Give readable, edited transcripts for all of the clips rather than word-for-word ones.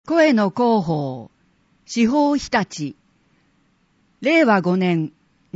声の広報、司法日立、令和5年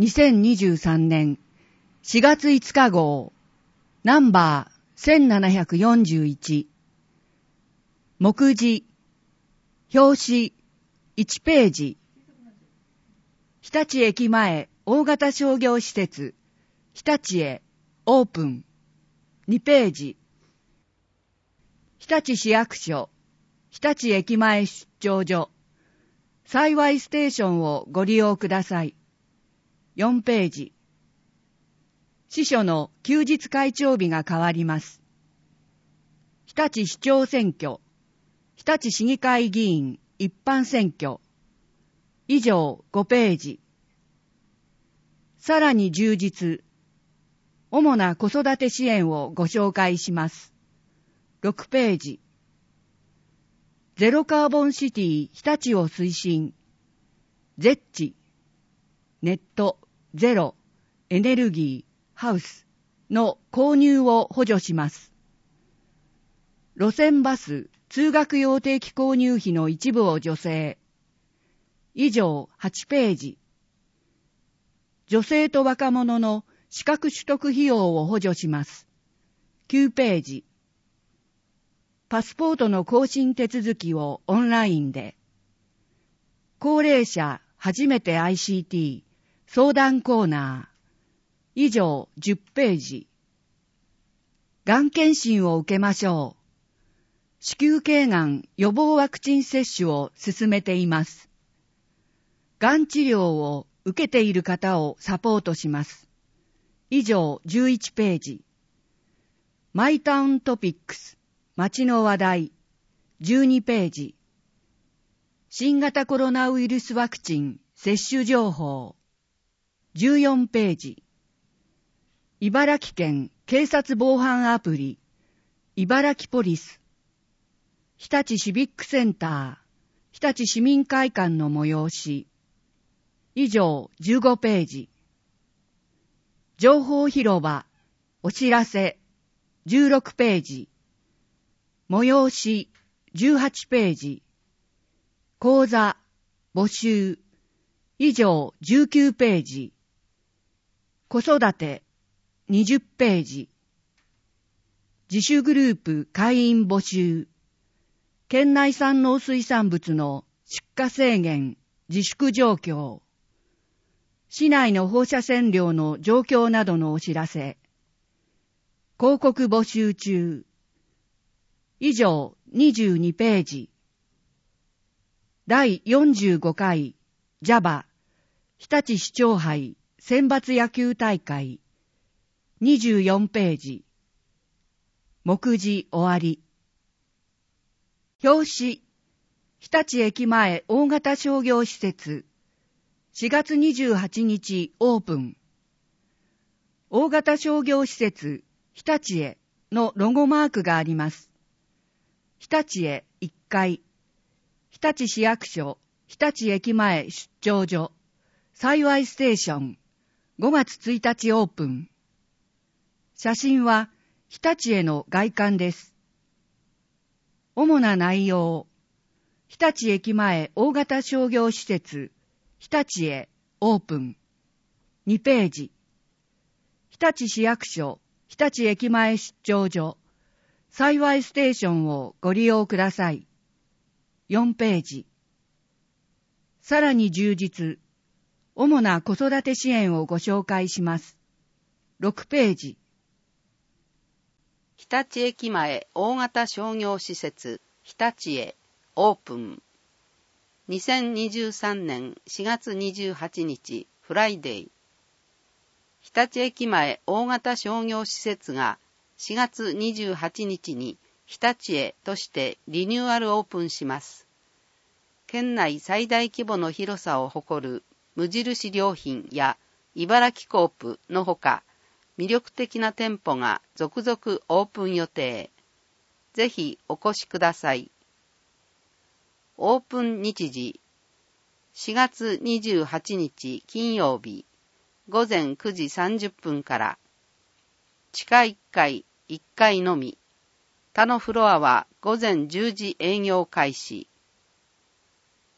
2023年4月5日号、ナンバー1741、目次、表紙、1ページ、日立駅前大型商業施設、日立へオープン、2ページ、日立市役所、日立駅前出張所、幸いステーションをご利用ください。4ページ。支所の休日会長日が変わります。日立市長選挙、日立市議会議員一般選挙。以上5ページ。さらに充実。主な子育て支援をご紹介します。6ページ。ゼロカーボンシティ日立を推進。ゼッチ、ネット、ゼロ、エネルギー、ハウスの購入を補助します。路線バス、通学用定期購入費の一部を助成。以上8ページ。女性と若者の資格取得費用を補助します。9ページ。パスポートの更新手続きをオンラインで。高齢者初めて ICT 相談コーナー。以上10ページ。がん検診を受けましょう。子宮頸がん予防ワクチン接種を進めています。がん治療を受けている方をサポートします。以上11ページ。マイタウントピックス街の話題12ページ。新型コロナウイルスワクチン接種情報14ページ。茨城県警察防犯アプリ茨城ポリス日立シビックセンター日立市民会館の催し以上15ページ。情報広場お知らせ16ページ。催し18ページ。講座募集以上19ページ。子育て20ページ。自主グループ会員募集。県内産農水産物の出荷制限自粛状況。市内の放射線量の状況などのお知らせ。広告募集中。以上22ページ。第45回 JAVA 日立市長杯選抜野球大会24ページ。目次終わり。表紙日立駅前大型商業施設4月28日オープン。大型商業施設日立へのロゴマークがあります。日立へ1階、日立市役所、日立駅前出張所、幸いステーション、5月1日オープン。写真は日立への外観です。主な内容、日立駅前大型商業施設、日立へオープン。2ページ。日立市役所、日立駅前出張所、幸いステーションをご利用ください。4ページ。さらに充実。主な子育て支援をご紹介します。6ページ。 日立駅前大型商業施設日立へオープン。2023年4月28日フライデー。日立駅前大型商業施設が4月28日に日立へとしてリニューアルオープンします。県内最大規模の広さを誇る無印良品や茨城コープのほか、魅力的な店舗が続々オープン予定。ぜひお越しください。オープン日時4月28日金曜日午前9時30分から地下1階1階のみ他のフロアは午前10時営業開始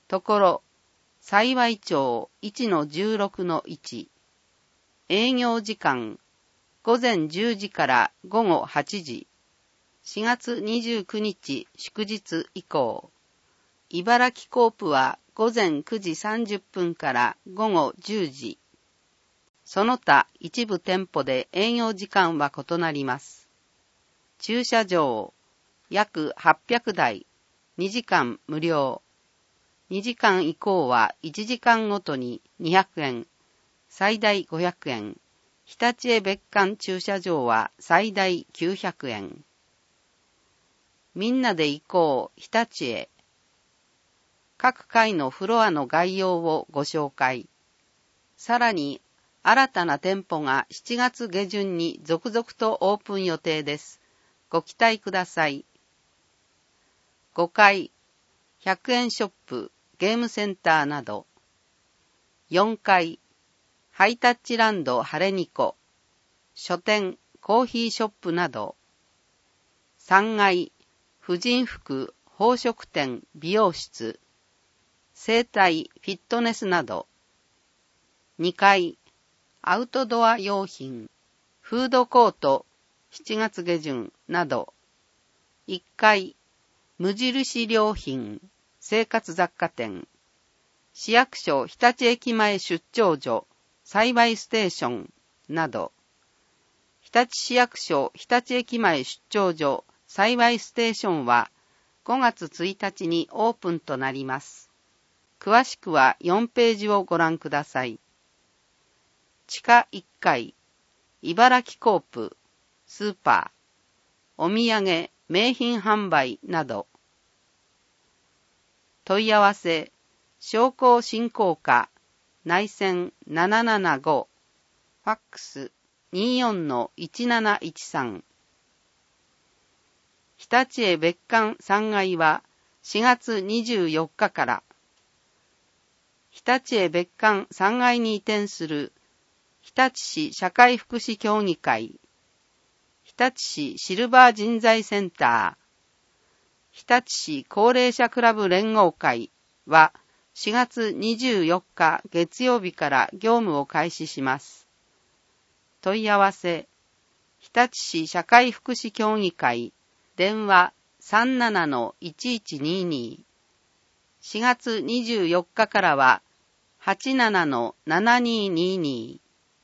ところ、幸町 1-16-1。営業時間、午前10時から午後8時。4月29日祝日以降。茨城コープは午前9時30分から午後10時。その他一部店舗で営業時間は異なります。駐車場、約800台、2時間無料。2時間以降は1時間ごとに200円、最大500円。日立へ別館駐車場は最大900円。みんなで行こう日立へ。各階のフロアの概要をご紹介。さらに、新たな店舗が7月下旬に続々とオープン予定です。ご期待ください。5階、100円ショップ、ゲームセンターなど。4階、ハイタッチランドハレニコ、書店、コーヒーショップなど。3階、婦人服、宝飾店、美容室、整体、フィットネスなど。2階、アウトドア用品、フードコート、7月下旬など。1階、無印良品、生活雑貨店、市役所日立駅前出張所、栽培ステーションなど。日立市役所日立駅前出張所、栽培ステーションは5月1日にオープンとなります。詳しくは4ページをご覧ください。地下1階、茨城コープ、スーパー、お土産、名品販売など。問い合わせ、商工振興課、内線775、ファックス 24-1713。日立へ別館3階は4月24日から、日立へ別館3階に移転する日立市社会福祉協議会、日立市シルバー人材センター、日立市高齢者クラブ連合会は4月24日月曜日から業務を開始します。問い合わせ、日立市社会福祉協議会、電話 37-1122。4月24日からは 87-7222。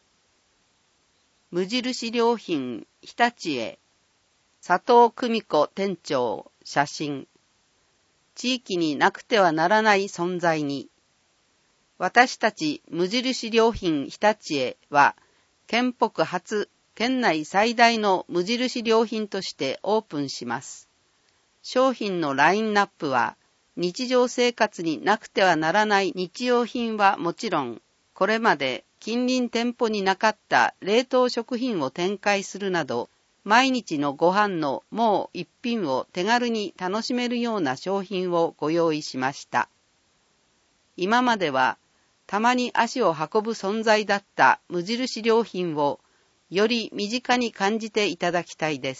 無印良品日立へ。佐藤久美子店長写真。地域になくてはならない存在に。私たち無印良品日立へは、県北初、県内最大の無印良品としてオープンします。商品のラインナップは、日常生活になくてはならない日用品はもちろん、これまで近隣店舗になかった冷凍食品を展開するなど、毎日のご飯のもう一品を手軽に楽しめるような商品をご用意しました。今までは、たまに足を運ぶ存在だった無印良品を、より身近に感じていただきたいです。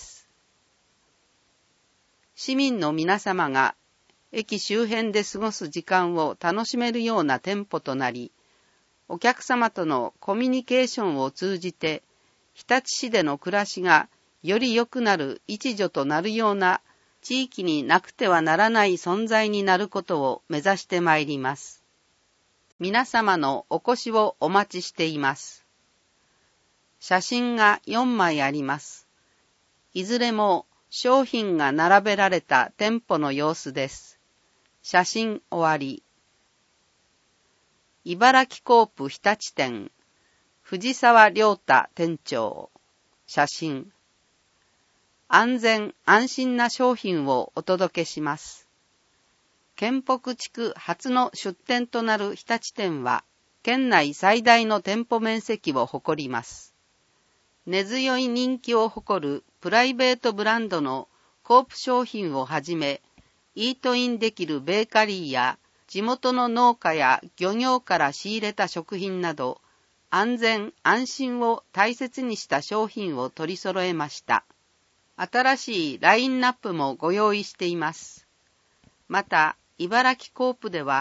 市民の皆様が駅周辺で過ごす時間を楽しめるような店舗となり、お客様とのコミュニケーションを通じて、日立市での暮らしがより良くなる一助となるような地域になくてはならない存在になることを目指してまいります。皆様のお越しをお待ちしています。写真が4枚あります。いずれも商品が並べられた店舗の様子です。写真終わり。茨城コープ日立店、藤沢亮太店長。写真。安全安心な商品をお届けします。県北地区初の出店となる日立店は、県内最大の店舗面積を誇ります。根強い人気を誇るプライベートブランドのコープ商品をはじめ、イートインできるベーカリーや地元の農家や漁業から仕入れた食品など、安全安心を大切にした商品を取り揃えました。新しいラインナップもご用意しています。また、茨城コープでは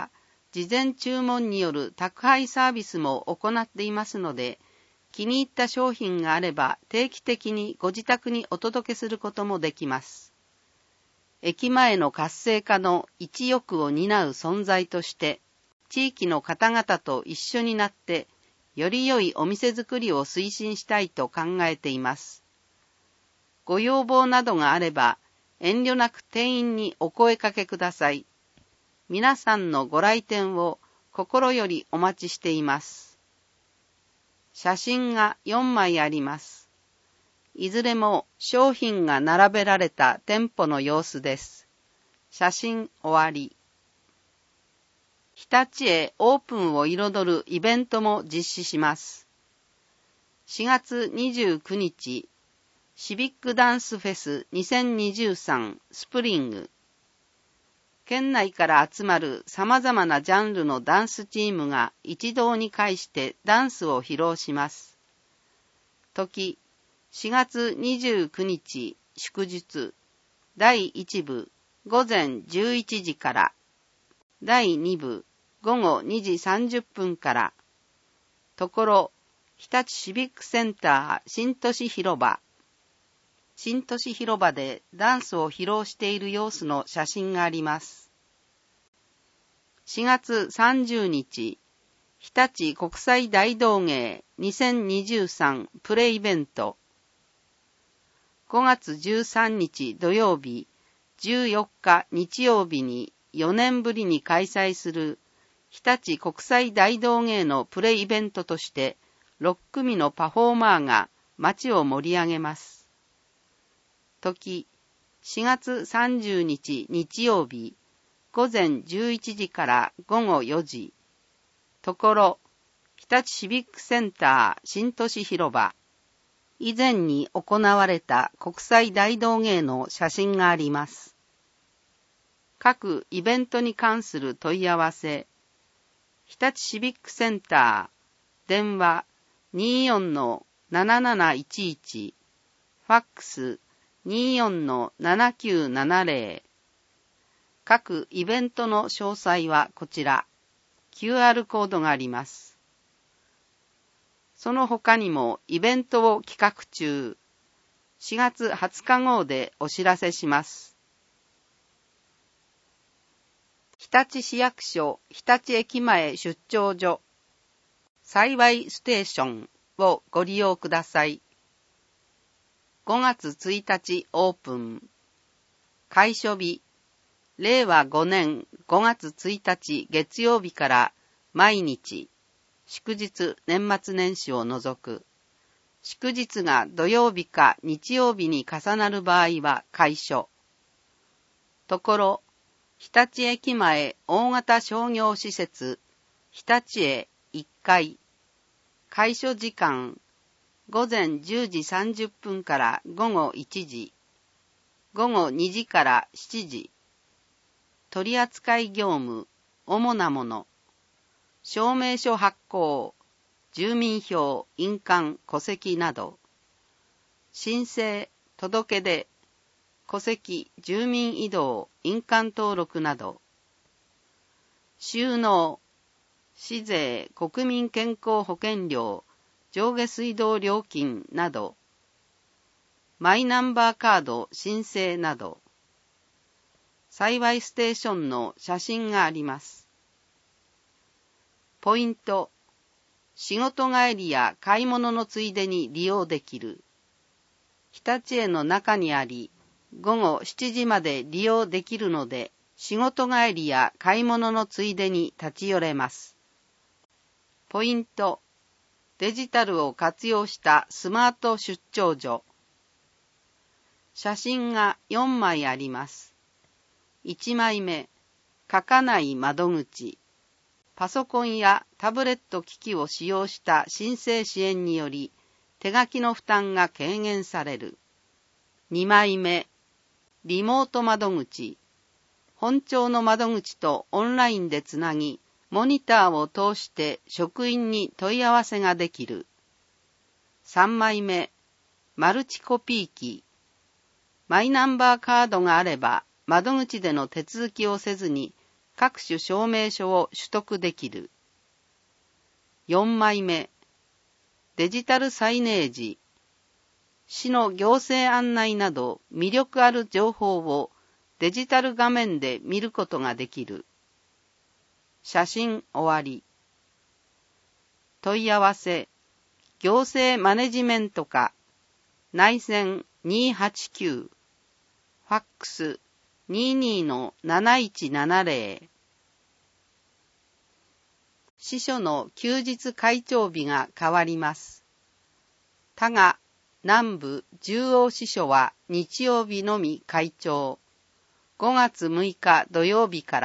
事前注文による宅配サービスも行っていますので、気に入った商品があれば定期的にご自宅にお届けすることもできます。駅前の活性化の一翼を担う存在として、地域の方々と一緒になって、より良いお店づくりを推進したいと考えています。ご要望などがあれば、遠慮なく店員にお声かけください。皆さんのご来店を心よりお待ちしています。写真が4枚あります。いずれも商品が並べられた店舗の様子です。写真終わり。日立へオープンを彩るイベントも実施します。4月29日、シビックダンスフェス2023スプリング。県内から集まる様々なジャンルのダンスチームが一堂に会してダンスを披露します。時、4月29日祝日、第1部午前11時から、第2部午後2時30分から、ところ、日立シビックセンター新都市広場。新都市広場でダンスを披露している様子の写真があります。4月30日、日立国際大道芸2023プレイベント。5月13日土曜日、14日日曜日に4年ぶりに開催する日立国際大道芸のプレイイベントとして6組のパフォーマーが街を盛り上げます。時、4月30日日曜日、午前11時から午後4時。ところ、日立シビックセンター新都市広場。以前に行われた国際大道芸の写真があります。各イベントに関する問い合わせ。日立シビックセンター、電話 24-7711、ファックス 24-7970。各イベントの詳細はこちら、QR コードがあります。その他にもイベントを企画中、4月20日号でお知らせします。日立市役所日立駅前出張所、幸いステーションをご利用ください。5月1日オープン。開所日、令和5年5月1日月曜日から毎日、祝日年末年始を除く。祝日が土曜日か日曜日に重なる場合は開所。ところ、日立駅前大型商業施設、日立へ1階。開所時間、午前10時30分から午後1時。午後2時から7時。取扱業務、主なもの。証明書発行、住民票、印鑑、戸籍など。申請、届け出、戸籍、住民移動、印鑑登録など。収納、市税、国民健康保険料、上下水道料金など。マイナンバーカード申請など。幸いステーションの写真があります。ポイント。仕事帰りや買い物のついでに利用できる。日立への中にあり、午後7時まで利用できるので、仕事帰りや買い物のついでに立ち寄れます。ポイント。デジタルを活用したスマート出張所。写真が4枚あります。1枚目、書かない窓口。パソコンやタブレット機器を使用した申請支援により、手書きの負担が軽減される。2枚目、リモート窓口。本庁の窓口とオンラインでつなぎ、モニターを通して職員に問い合わせができる。3枚目、マルチコピー機。マイナンバーカードがあれば、窓口での手続きをせずに、 各種証明書を取得できる。4枚目、デジタルサイネージ。市の行政案内など魅力ある情報をデジタル画面で見ることができる。写真終わり。問い合わせ、行政マネジメント課、内線289、ファックス 22-7170。支所の休日開庁日が変わります。多賀南部十王支所は日曜日のみ開庁。5月6日土曜日から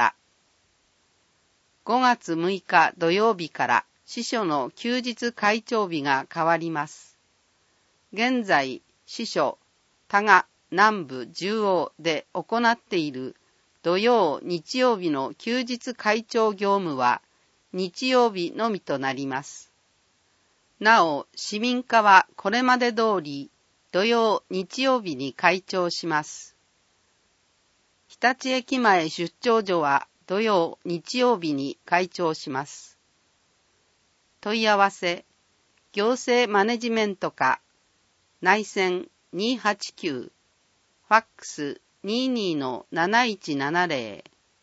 。5月6日土曜日から支所の休日開庁日が変わります。現在、支所、多賀南部十王で行っている土曜、日曜日の休日開庁業務は日曜日のみとなります。なお、市民課はこれまで通り土曜、日曜日に開庁します。日立駅前出張所は土曜、日曜日に開庁します。問い合わせ、行政マネジメント課、内線289、ファックス 22-7170。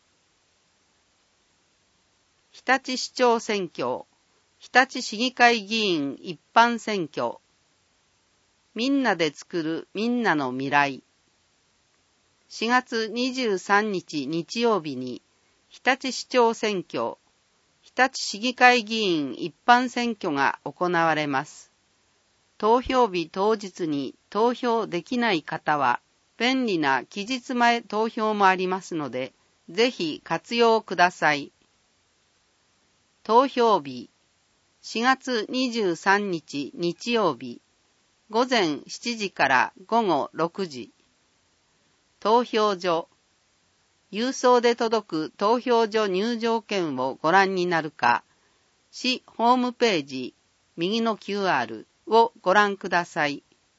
日立市長選挙、日立市議会議員一般選挙。みんなで作るみんなの未来。4月23日日曜日に日立市長選挙、日立市議会議員一般選挙が行われます。投票日当日に投票できない方は便利な期日前投票もありますので、ぜひ活用ください。投票日、4月23日日曜日、午前7時から午後6時。投票所、郵送で届く投票所入場券をご覧になるか、市ホームページ、右の QR をご覧ください。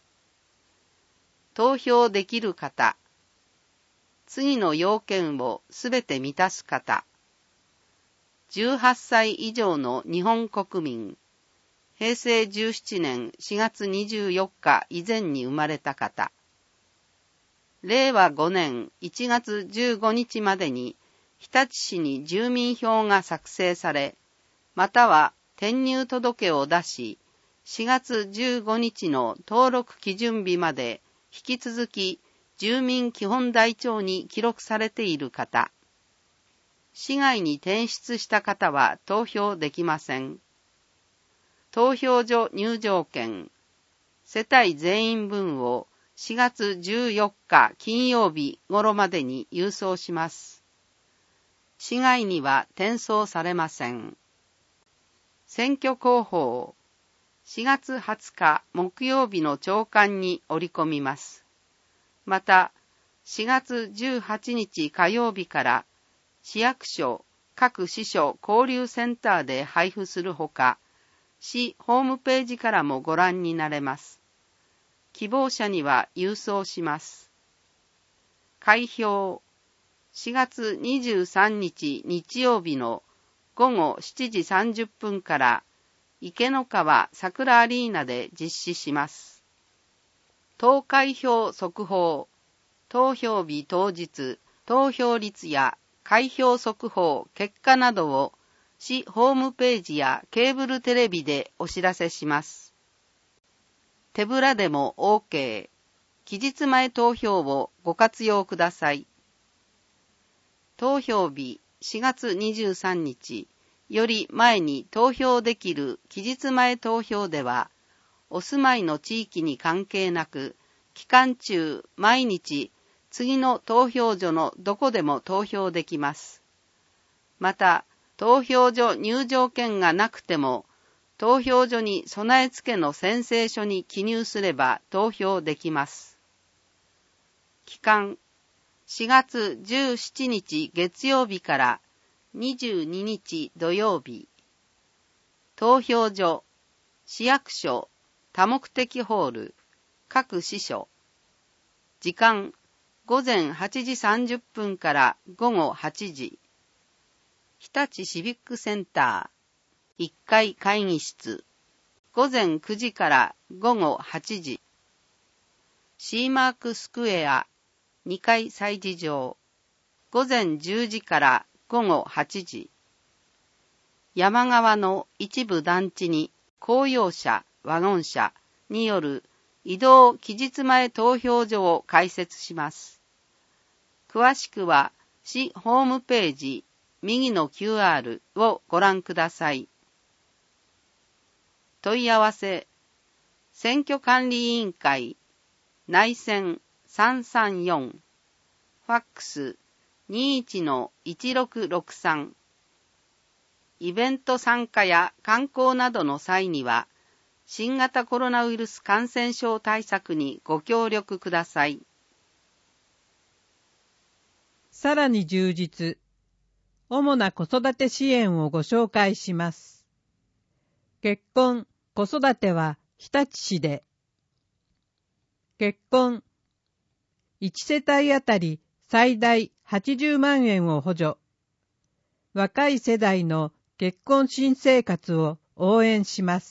投票できる方、次の要件をすべて満たす方、18歳以上の日本国民、平成17年4月24日以前に生まれた方、令和5年1月15日までに日立市に住民票が作成され、または転入届を出し、4月15日の登録基準日まで引き続き住民基本台帳に記録されている方、市外に転出した方は投票できません。投票所入場券、世帯全員分を4月14日金曜日頃までに郵送します。市外には転送されません。選挙広報、4月20日木曜日の朝刊に折り込みます。また、4月18日火曜日から市役所、各支所交流センターで配布するほか、市ホームページからもご覧になれます。希望者には郵送します。開票、4月23日日曜日の午後7時30分から池の川桜アリーナで実施します。投開票速報、投票日当日、投票率や開票速報、結果などを市ホームページやケーブルテレビでお知らせします。手ぶらでも OK。期日前投票をご活用ください。投票日4月23日より前に投票できる期日前投票では、お住まいの地域に関係なく、期間中毎日次の投票所のどこでも投票できます。また、投票所入場券がなくても、投票所に備え付けの宣誓書に記入すれば投票できます。期間、4月17日月曜日から22日土曜日。投票所、市役所、多目的ホール、各支所。時間、午前8時30分から午後8時。 日立シビックセンター1階会議室、午前9時から午後8時。シーマークスクエア2階催事場、午前10時から午後8時。山側の一部団地に公用車、ワゴン車による移動期日前投票所を開設します。詳しくは市ホームページ右の QR をご覧ください。問い合わせ、選挙管理委員会内線334、ファックス 21-1663。イベント参加や観光などの際には、新型コロナウイルス感染症対策にご協力ください。 さらに充実、主な子育て支援をご紹介します。結婚・子育ては日立市で。結婚、1世帯あたり最大80万円を補助。若い世代の結婚新生活を応援します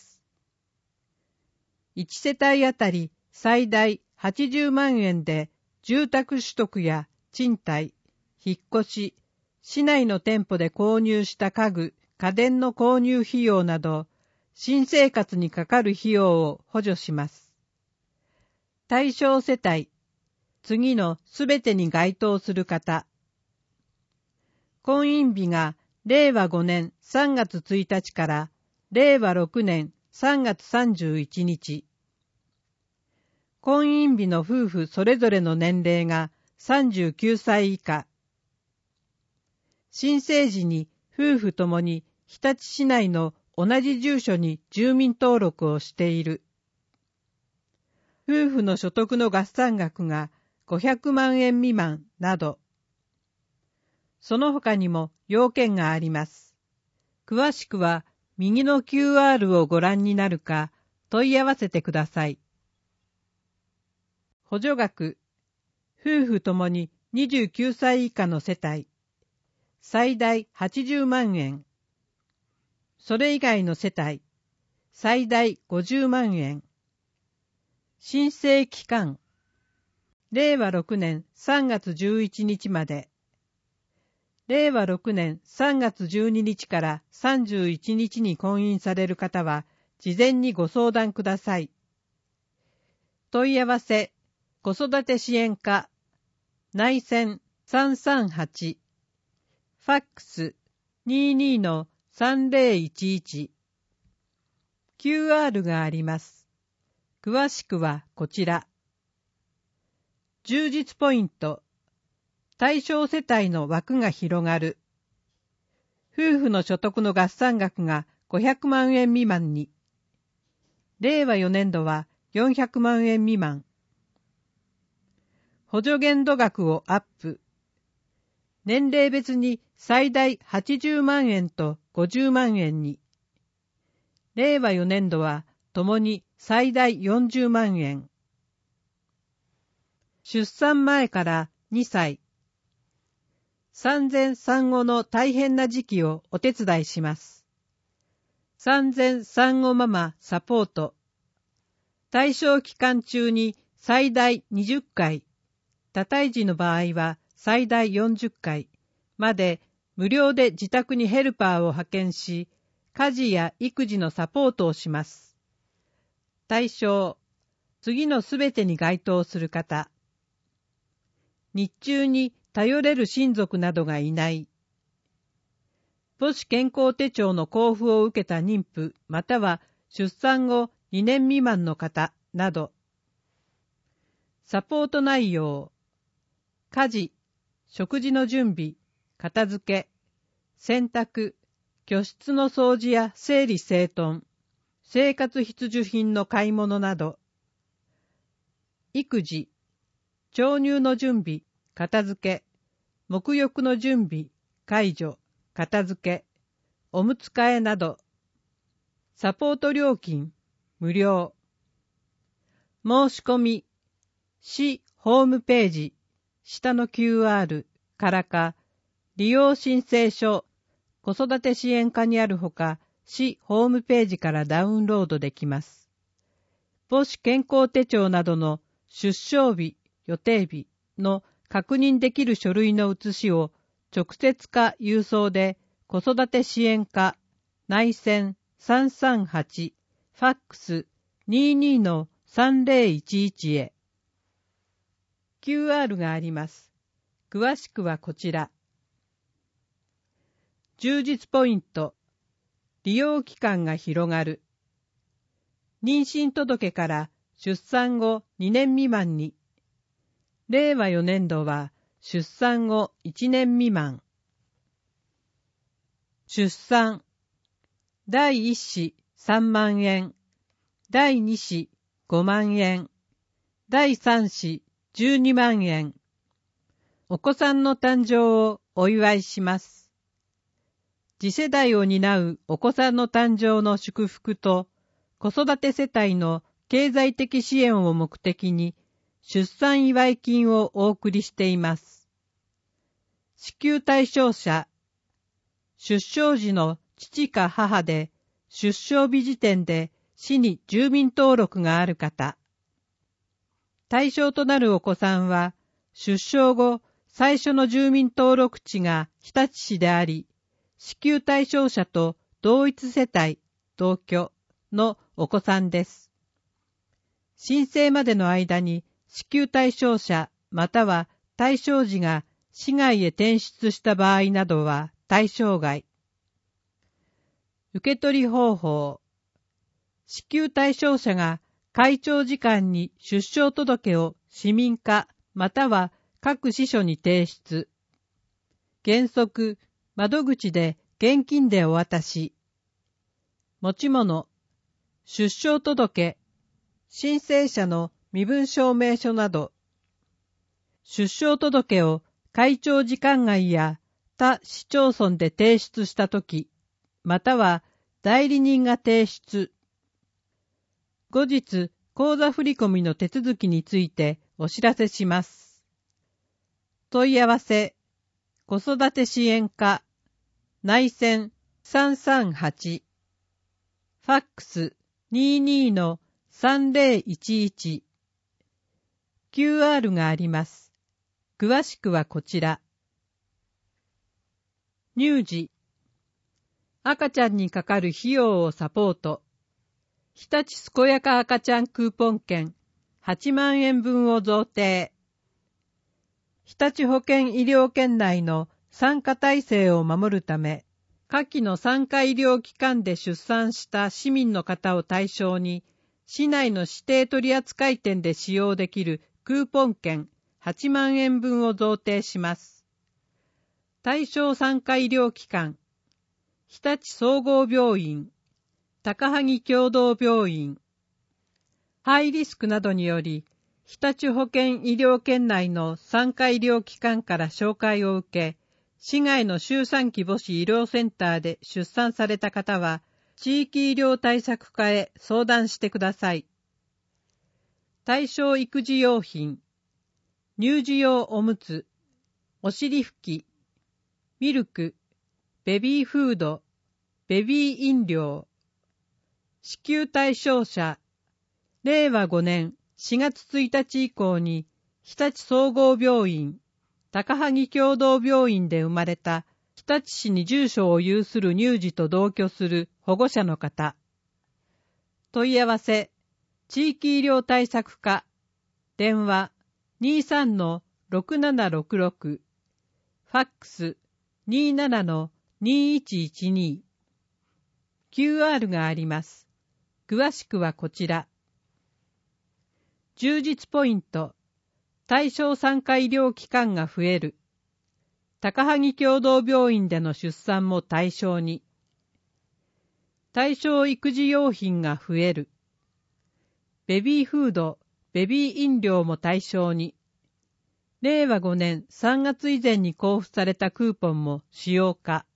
。1世帯あたり最大80万円で住宅取得や賃貸、引っ越し、市内の店舗で購入した家具、家電の購入費用など、新生活にかかる費用を補助します。対象世帯、次のすべてに該当する方。婚姻日が令和5年3月1日から令和6年3月31日。婚姻日の夫婦それぞれの年齢が39歳以下。新生時に夫婦ともに日立市内の同じ住所に住民登録をしている。夫婦の所得の合算額が500万円未満など。その他にも要件があります。詳しくは右の QR をご覧になるか問い合わせてください。補助額、夫婦ともに29歳以下の世帯、最大80万円。それ以外の世帯、最大50万円。申請期間、令和6年3月11日まで。令和6年3月12日から31日に婚姻される方は、事前にご相談ください。問い合わせ、子育て支援課、内線338、ファックス 22-3011、QR があります。詳しくはこちら。充実ポイント、対象世帯の枠が広がる。夫婦の所得の合算額が500万円未満に。令和4年度は400万円未満。補助限度額をアップ。年齢別に最大80万円と50万円に。令和4年度はともに最大40万円。出産前から2歳。産前産後の大変な時期をお手伝いします。産前産後ママサポート。対象期間中に最大20回。多胎児の場合は最大40回まで無料で自宅にヘルパーを派遣し、家事や育児のサポートをします。対象、次のすべてに該当する方。日中に頼れる親族などがいない。母子健康手帳の交付を受けた妊婦または出産後2年未満の方など。サポート内容。家事、食事の準備、片付け、洗濯、居室の掃除や整理整頓、生活必需品の買い物など。育児、調乳の準備、片付け、沐浴の準備、介助、片付け、おむつ替えなど。サポート料金、無料。申し込み、市ホームページ、下の QR からか、利用申請書、 子育て支援課にあるほか、市ホームページからダウンロードできます。母子健康手帳などの出生日、予定日の確認できる書類の写しを直接か郵送で子育て支援課内線338ファックス 22-3011 へ。QR があります。詳しくはこちら。充実ポイント。利用期間が広がる。妊娠届から出産後2年未満に。令和4年度は出産後1年未満。出産。第1子3万円。第2子5万円。第3子12万円。お子さんの誕生をお祝いします。次世代を担うお子さんの誕生の祝福と子育て世帯の経済的支援を目的に出産祝い金をお送りしています。支給対象者、出生時の父か母で出生日時点で市に住民登録がある方。対象となるお子さんは出生後最初の住民登録地が日立市であり、支給対象者と同一世帯、同居のお子さんです。申請までの間に支給対象者または対象児が市外へ転出した場合などは対象外。受取方法。支給対象者が開庁時間に出生届を市民課または各支所に提出。原則、窓口で現金でお渡し。持ち物、出生届、申請者の身分証明書など。出生届を開庁時間外や他市町村で提出したとき、または代理人が提出。後日、口座振込の手続きについてお知らせします。問い合わせ、子育て支援課、内線338、ファックス 22-3011、QR があります。詳しくはこちら。乳児、赤ちゃんにかかる費用をサポート。日立健やか赤ちゃんクーポン券8万円分を贈呈。日立保健医療圏内の産科体制を守るため、下記の産科医療機関で出産した市民の方を対象に、市内の指定取扱店で使用できるクーポン券8万円分を贈呈します。対象産科医療機関、日立総合病院、高萩共同病院、ハイリスクなどにより、日立保健医療圏内の産科医療機関から紹介を受け、市外の周産期母子医療センターで出産された方は、地域医療対策課へ相談してください。対象育児用品、乳児用おむつ、お尻拭き、ミルク、ベビーフード、ベビー飲料、支給対象者、令和5年4月1日以降に日立総合病院、高萩共同病院で生まれた日立市に住所を有する乳児と同居する保護者の方。問い合わせ、地域医療対策課、電話 23-6766、ファックス 27-2112、QR があります。詳しくはこちら。充実ポイント、対象産科医療機関が増える。高萩共同病院での出産も対象に。対象育児用品が増える。ベビーフード、ベビー飲料も対象に。令和5年3月以前に交付されたクーポンも使用可。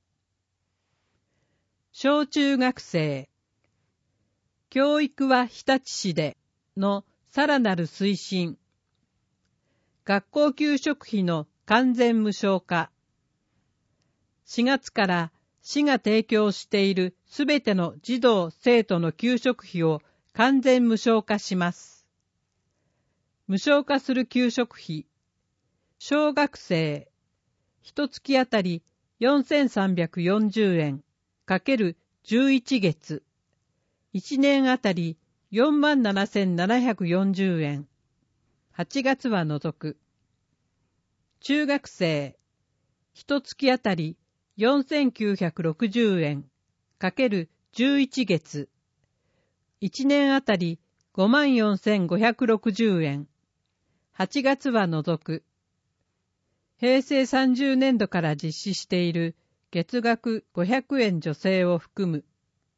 小中学生、教育は日立市でのさらなる推進。学校給食費の完全無償化。4月から市が提供しているすべての児童・生徒の給食費を完全無償化します。無償化する給食費、小学生、1月あたり4340円×11月、1年あたり47,740円、8月は除く。中学生、1月あたり4960円×11月、1年あたり54,560円、8月は除く。平成30年度から実施している月額500円助成を含む。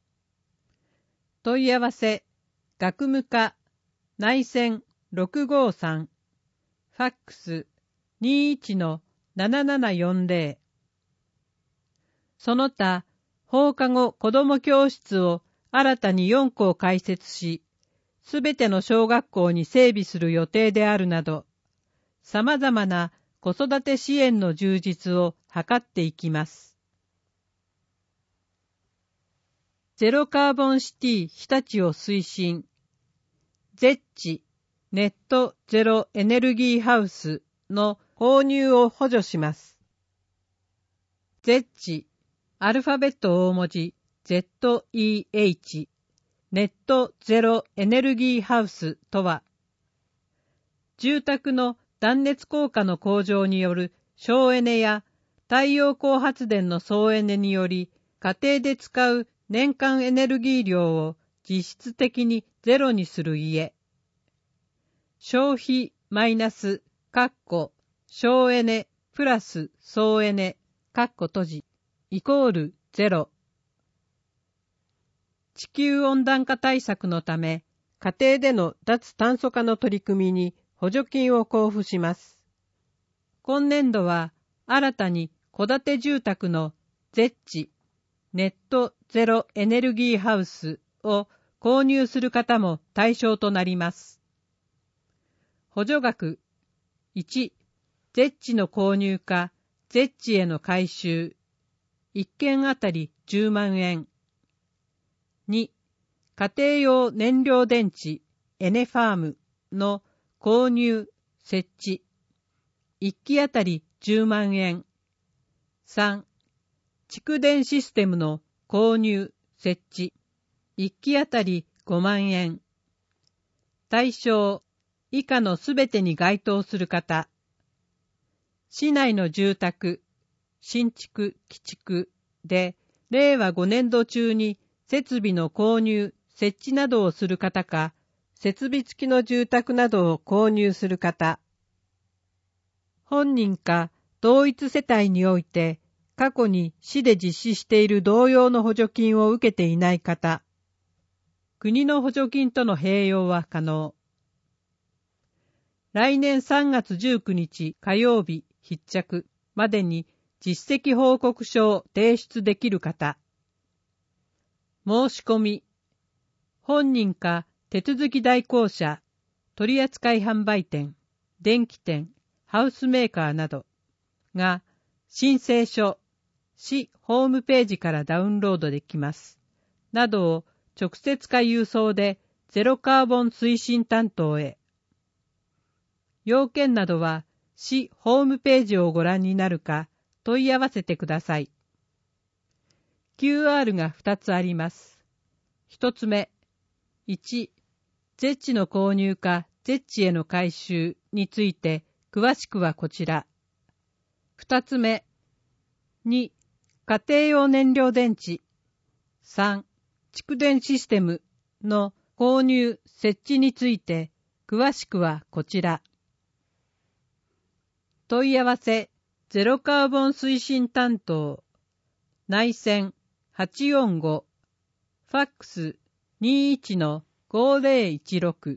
問い合わせ、学務課、内線653、ファックス 21-7740。その他、放課後子ども教室を新たに4校開設し、すべての小学校に整備する予定であるなど、様々な子育て支援の充実を図っていきます。ゼロカーボンシティ日立を推進、ZEHCネットゼロエネルギーハウスの購入を補助します。ZEHC、アルファベット大文字 ZEH、ネットゼロエネルギーハウスとは、住宅の断熱効果の向上による省エネや太陽光発電の総エネにより、家庭で使う年間エネルギー量を実質的にゼロにする家。消費マイナス、省エネプラス総エネ、閉じ、イコールゼロ。地球温暖化対策のため、家庭での脱炭素化の取り組みに補助金を交付します。今年度は新たに戸建て住宅のZEHC、ネットゼロエネルギーハウスを購入する方も対象となります。補助額1、ZEHCの購入かZEHCへの改修、1件あたり10万円。2、家庭用燃料電池エネファームの購入、設置、1機あたり10万円。3、蓄電システムの購入、設置、1機あたり5万円。対象、以下のすべてに該当する方。市内の住宅、新築、期築で、令和5年度中に設備の購入、設置などをする方か、設備付きの住宅などを購入する方。本人か同一世帯において、過去に市で実施している同様の補助金を受けていない方。国の補助金との併用は可能。来年3月19日火曜日必着までに実績報告書を提出できる方。申し込み。本人か手続き代行者、取扱販売店、電気店、ハウスメーカーなどが申請書、市ホームページからダウンロードできます。などを直接か郵送でゼロカーボン推進担当へ。要件などは市ホームページをご覧になるか問い合わせてください。QR が2つあります。1つ目、1、ZEHCの購入かZEHCへの改修について詳しくはこちら。2つ目、2、家庭用燃料電池。3、蓄電システムの購入・設置について詳しくはこちら。問い合わせ、ゼロカーボン推進担当、内線845、ファックス 21-5016。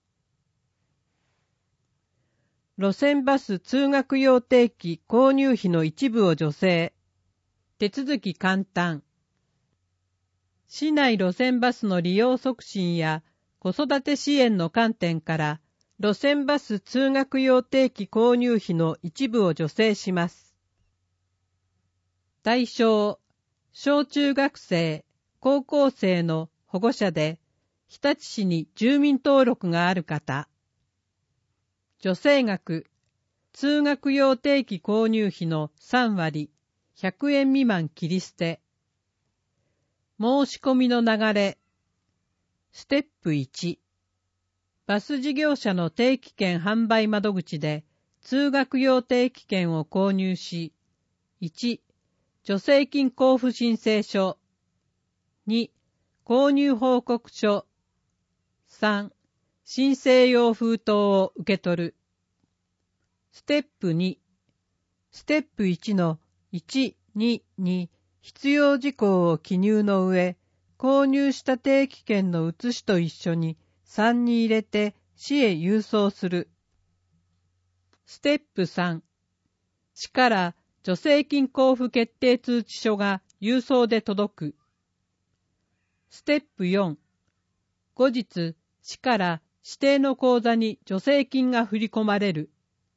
路線バス通学用定期購入費の一部を助成。手続き簡単。市内路線バスの利用促進や子育て支援の観点から、路線バス通学用定期購入費の一部を助成します。対象、 小中学生、高校生の保護者で、日立市に住民登録がある方。助成額、通学用定期購入費の3割、100円未満切り捨て。申し込みの流れ。ステップ1。バス事業者の定期券販売窓口で通学用定期券を購入し、1、助成金交付申請書。2、購入報告書。3、申請用封筒を受け取る。ステップ2。ステップ1の1、2に必要事項を記入の上、購入した定期券の写しと一緒に3に入れて市へ郵送する。ステップ3。市から助成金交付決定通知書が郵送で届く。ステップ4。後日、市から指定の口座に助成金が振り込まれる。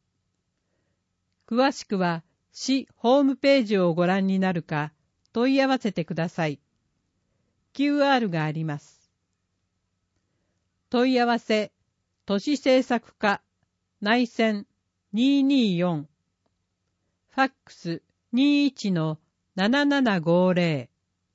詳しくは市ホームページをご覧になるか問い合わせてください。QR があります。問い合わせ、都市政策課、内線224、ファックス 21-7750。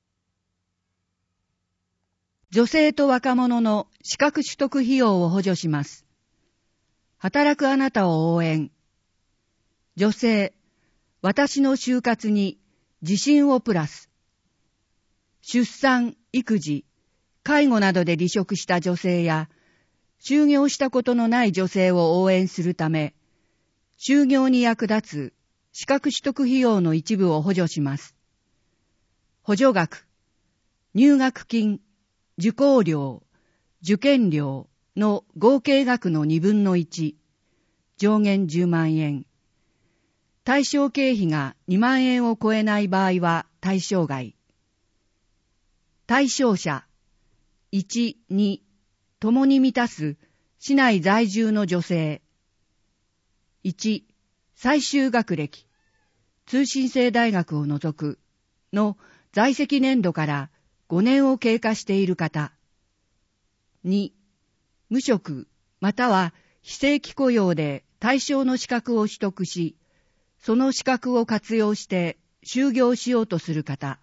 女性と若者の資格取得費用を補助します。働くあなたを応援。女性、私の就活に自信をプラス。出産、育児、介護などで離職した女性や、就業したことのない女性を応援するため、就業に役立つ資格取得費用の一部を補助します。補助額、入学金、受講料、受験料の合計額の2分の1、上限10万円。対象経費が2万円を超えない場合は対象外。対象者、1、2、ともに満たす市内在住の女性。1、最終学歴、通信制大学を除くの在籍年度から5年を経過している方。2、無職または非正規雇用で対象の資格を取得し、その資格を活用して就業しようとする方。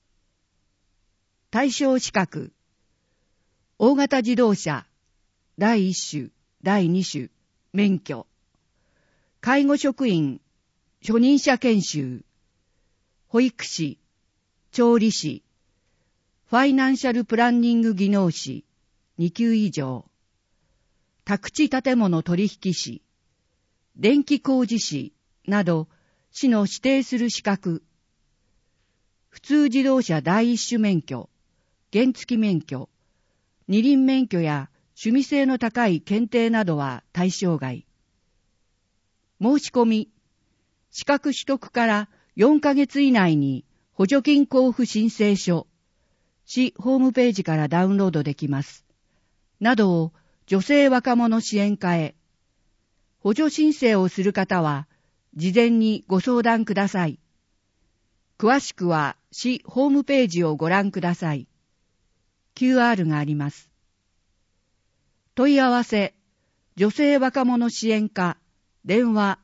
対象資格、大型自動車、第1種、第2種、免許、介護職員、初任者研修、保育士、調理師、ファイナンシャルプランニング技能士、2級以上、宅地建物取引士、電気工事士など、市の指定する資格、普通自動車第一種免許、原付免許、二輪免許や趣味性の高い検定などは対象外。申し込み、資格取得から4ヶ月以内に補助金交付申請書、市ホームページからダウンロードできます。などを女性若者支援課へ。補助申請をする方は、事前にご相談ください。詳しくは市ホームページをご覧ください。QR があります。問い合わせ、女性若者支援課、電話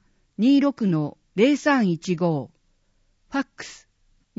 26-0315、ファックス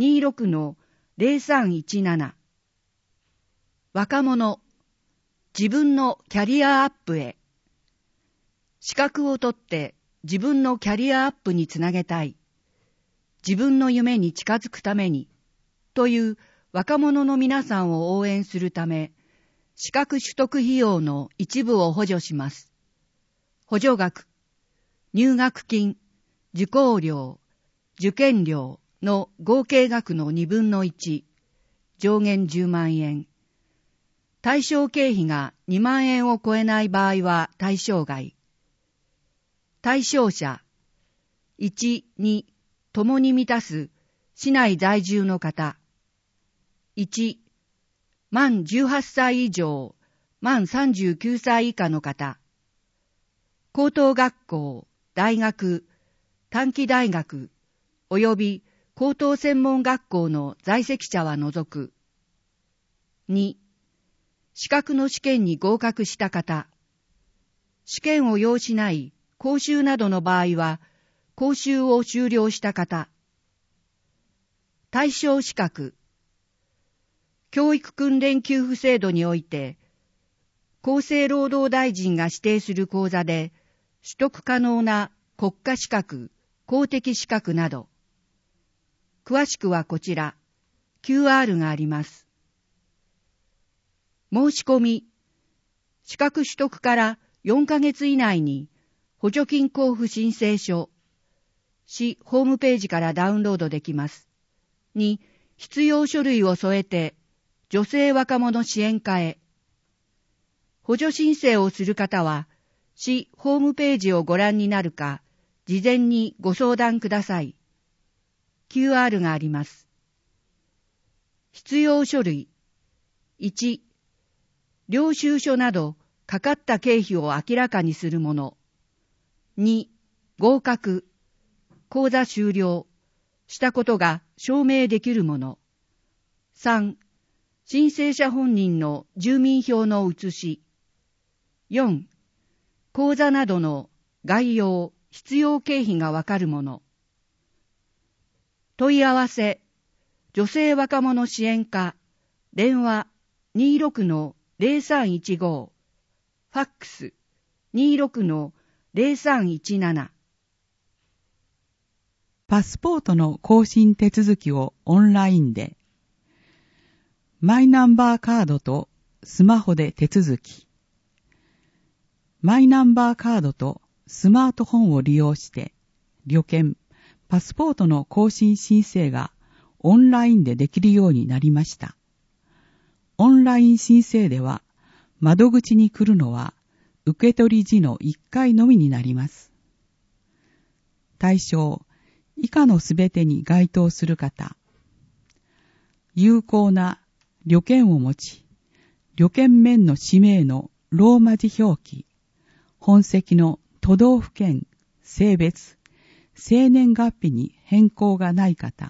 26-0317。若者、自分のキャリアアップへ。資格を取って自分のキャリアアップにつなげたい。自分の夢に近づくために、という若者の皆さんを応援するため、資格取得費用の一部を補助します。補助額、入学金、受講料、受験料の合計額の2分の1、上限10万円。対象経費が2万円を超えない場合は対象外。対象者、1、2、ともに満たす市内在住の方。1、満18歳以上、満39歳以下の方。高等学校、大学、短期大学、及び高等専門学校の在籍者は除く。2、資格の試験に合格した方。試験を要しない講習などの場合は、講習を修了した方。対象資格。教育訓練給付制度において、厚生労働大臣が指定する講座で取得可能な国家資格、公的資格など。詳しくはこちら、QR があります。申し込み。資格取得から4ヶ月以内に補助金交付申請書、市ホームページからダウンロードできます。に、必要書類を添えて、女性若者支援課へ。補助申請をする方は、市ホームページをご覧になるか、事前にご相談ください。QR があります。必要書類。1、領収書など、かかった経費を明らかにするもの。2、合格、講座修了したことが証明できるもの。3、申請者本人の住民票の写し。4、講座などの概要、必要経費がわかるもの。問い合わせ、女性若者支援課、電話 26-0315、ファックス 26-0317。 パスポートの更新手続きをオンラインで。マイナンバーカードとスマホで手続き。マイナンバーカードとスマートフォンを利用して、旅券、パスポートの更新申請がオンラインでできるようになりました。オンライン申請では、窓口に来るのは受取時の1回のみになります。対象、以下のすべてに該当する方。有効な旅券を持ち、旅券面の氏名のローマ字表記、本籍の都道府県、性別、生年月日に変更がない方。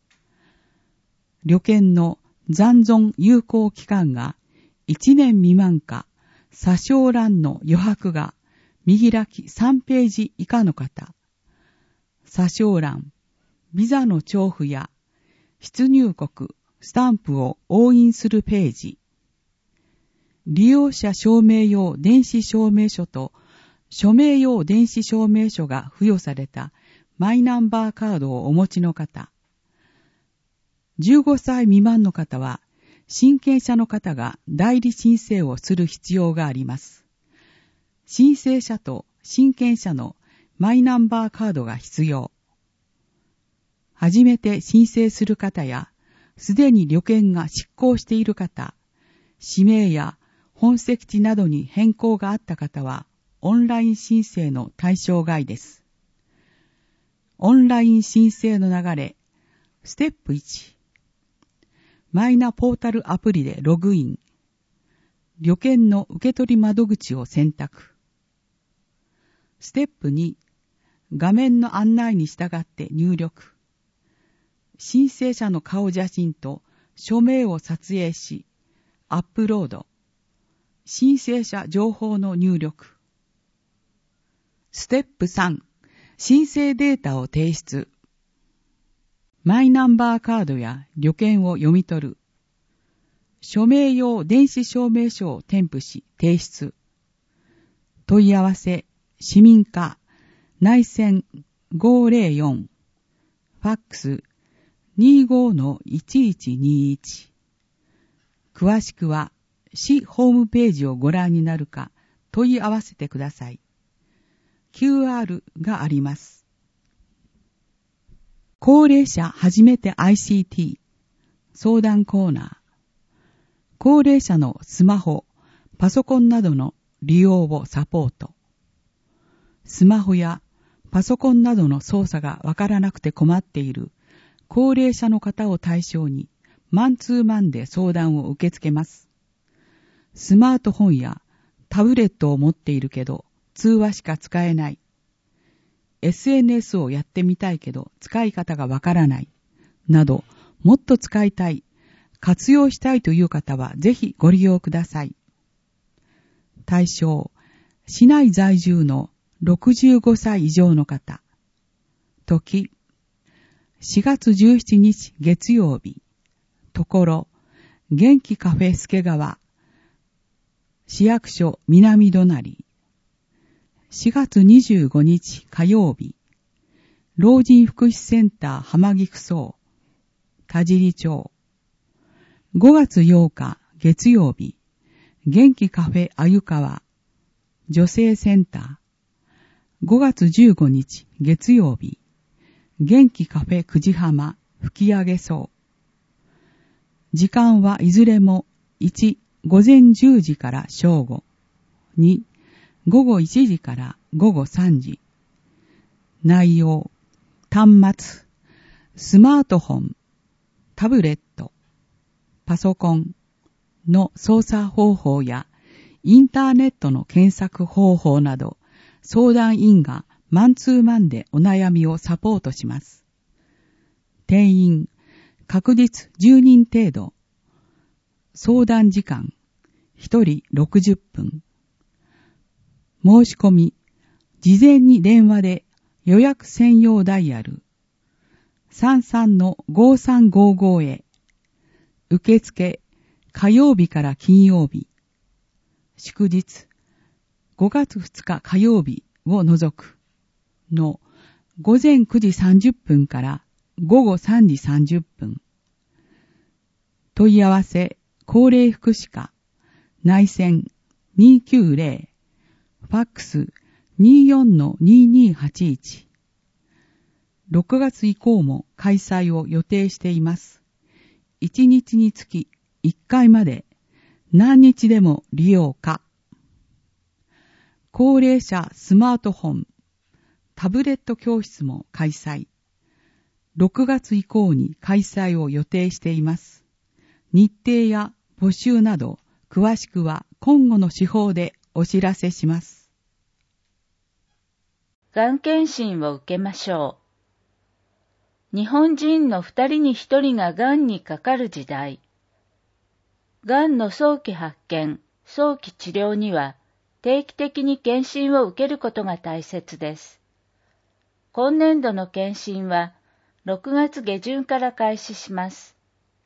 旅券の残存有効期間が1年未満か、査証欄の余白が右開き3ページ以下の方。査証欄、ビザの調布や出入国、スタンプを押印するページ。利用者証明用電子証明書と署名用電子証明書が付与されたマイナンバーカードをお持ちの方。15歳未満の方は、親権者の方が代理申請をする必要があります。申請者と親権者のマイナンバーカードが必要。初めて申請する方や、すでに旅券が失効している方、氏名や本籍地などに変更があった方は、オンライン申請の対象外です。オンライン申請の流れ、ステップ1。マイナポータルアプリでログイン。旅券の受取窓口を選択。ステップ2。画面の案内に従って入力。申請者の顔写真と署名を撮影し、アップロード。申請者情報の入力。ステップ3。申請データを提出。マイナンバーカードや旅券を読み取る。署名用電子証明書を添付し提出。問い合わせ、市民課、内線504、ファックス 25-1121。詳しくは、市ホームページをご覧になるか問い合わせてください。QR があります。高齢者初めて ICT 相談コーナー。高齢者のスマホ、パソコンなどの利用をサポート。スマホやパソコンなどの操作がわからなくて困っている高齢者の方を対象にマンツーマンで相談を受け付けます。スマートフォンやタブレットを持っているけど通話しか使えない。SNS をやってみたいけど使い方がわからない。 など、もっと使いたい、活用したいという方はぜひご利用ください。対象、市内在住の65歳以上の方。時、4月17日月曜日。ところ、元気カフェ助川。市役所南隣。4月25日火曜日。老人福祉センター浜木区総。田尻町。5月8日月曜日。元気カフェあゆかわ。女性センター。5月15日月曜日。元気カフェ久慈浜吹き上げそう。時間はいずれも1、午前10時から正午。2、午後1時から午後3時。内容、端末、スマートフォン、タブレット、パソコンの操作方法やインターネットの検索方法など、相談員がマンツーマンでお悩みをサポートします。定員、確実10人程度。相談時間、1人60分。申し込み、事前に電話で予約専用ダイヤル 33-5355 へ。受付、火曜日から金曜日。祝日、5月2日火曜日を除くの午前9時30分から午後3時30分。問い合わせ、高齢福祉課、内線290、ファックス 24-2281。6月以降も開催を予定しています。1日につき1回まで何日でも利用可。高齢者スマートフォン、タブレット教室も開催。6月以降に開催を予定しています。日程や募集など詳しくは今後の手法でお知らせします。 がん検診を受けましょう。日本人の2人に1人ががんにかかる時代。がんの早期発見、早期治療には定期的に検診を受けることが大切です。今年度の検診は6月下旬から開始します。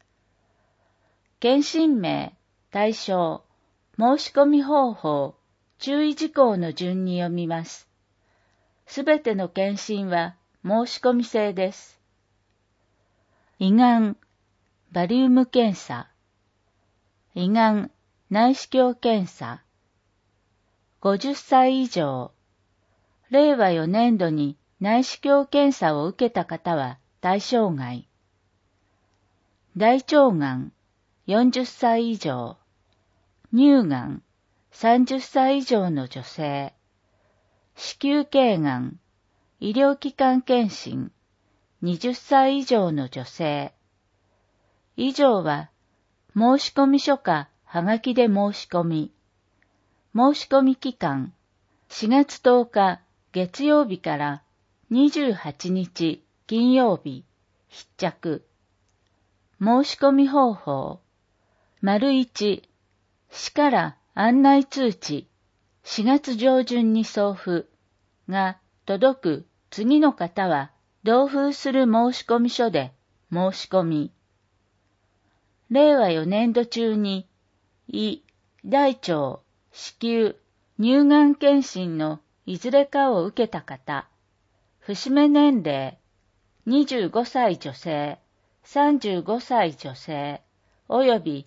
検診名、対象、申し込み方法、注意事項の順に読みます。すべての検診は申し込み制です。胃がん、バリウム検査、胃がん、内視鏡検査、50歳以上、令和4年度に内視鏡検査を受けた方は対象外。大腸がん、40歳以上、乳がん、30歳以上の女性、子宮頸がん、医療機関検診、20歳以上の女性。以上は、申込書かはがきで申し込み。申し込み期間、4月10日月曜日から28日金曜日、必着。申し込み方法、1、市から案内通知、4月上旬に送付が届く次の方は、同封する申込書で申し込み。令和4年度中に、胃、大腸、子宮、乳がん検診のいずれかを受けた方、節目年齢、25歳女性、35歳女性、および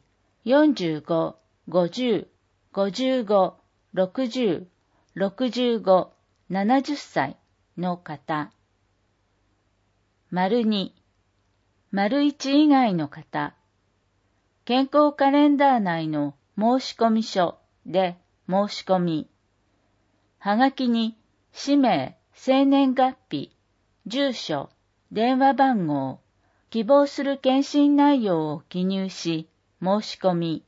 45、50、55、60、65、70歳の方。2、1以外の方。健康カレンダー内の申込書で申し込み。はがきに氏名、生年月日、住所、電話番号、希望する検診内容を記入し、申し込み。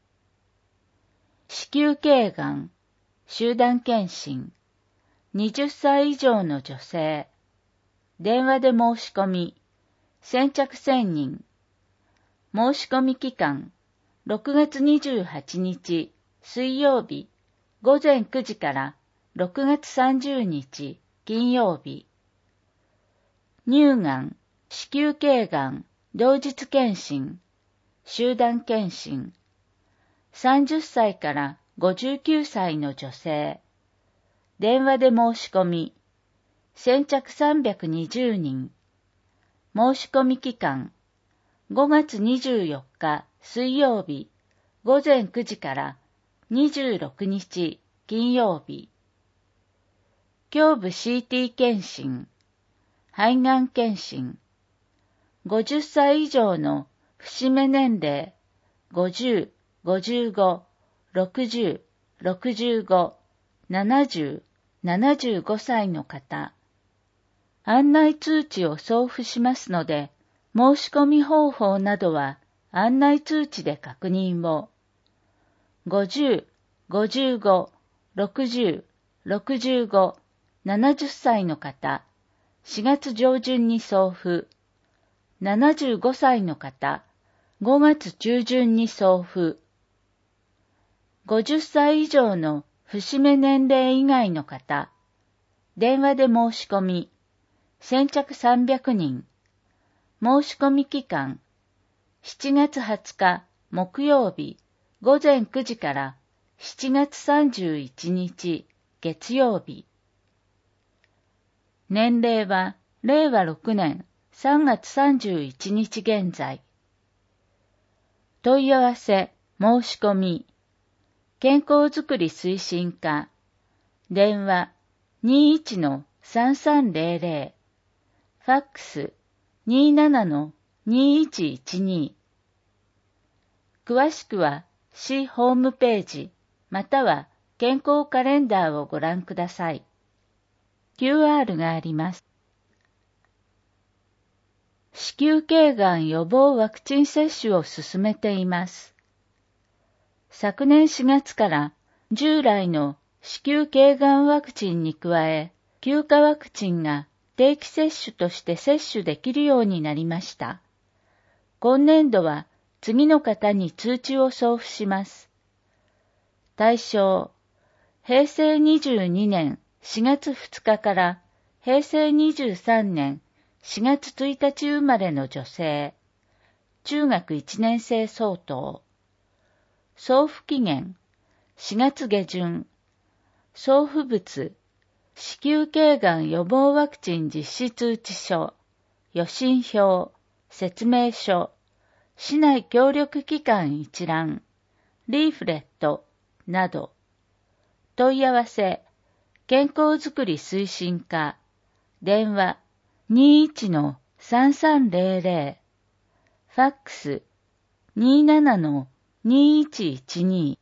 子宮頸がん、集団検診、20歳以上の女性、電話で申し込み、 先着1000人。申し込み期間、6月28日水曜日午前9時から6月30日金曜日。乳がん、子宮頸がん、同日検診、集団検診。30歳から59歳の女性。電話で申し込み。先着320人。申し込み期間、5月24日水曜日午前9時から26日金曜日。胸部 CT 検診、肺がん検診。50歳以上の節目年齢50、55、60、65、70、75歳の方。案内通知を送付しますので、申し込み方法などは案内通知で確認を。50、55、60、65、70歳の方、4月上旬に送付。75歳の方、5月中旬に送付。50歳以上の節目年齢以外の方、電話で申し込み、先着300人。申し込み期間、7月20日木曜日午前9時から7月31日月曜日。年齢は令和6年3月31日現在。問い合わせ、申し込み、健康づくり推進課、電話 21-3300、ファックス 27-2112。詳しくは市ホームページまたは健康カレンダーをご覧ください。QR があります。子宮頸がん予防ワクチン接種を進めています。昨年4月から従来の子宮頸がんワクチンに加え、9価ワクチンが定期接種として接種できるようになりました。今年度は次の方に通知を送付します。対象、平成22年4月2日から平成23年4月1日生まれの女性、中学1年生相当。送付期限、4月下旬。送付物、子宮頸がん予防ワクチン実施通知書、予診票、説明書、市内協力機関一覧、リーフレットなど。問い合わせ、健康づくり推進課、電話 21-3300、ファックス 27-2112。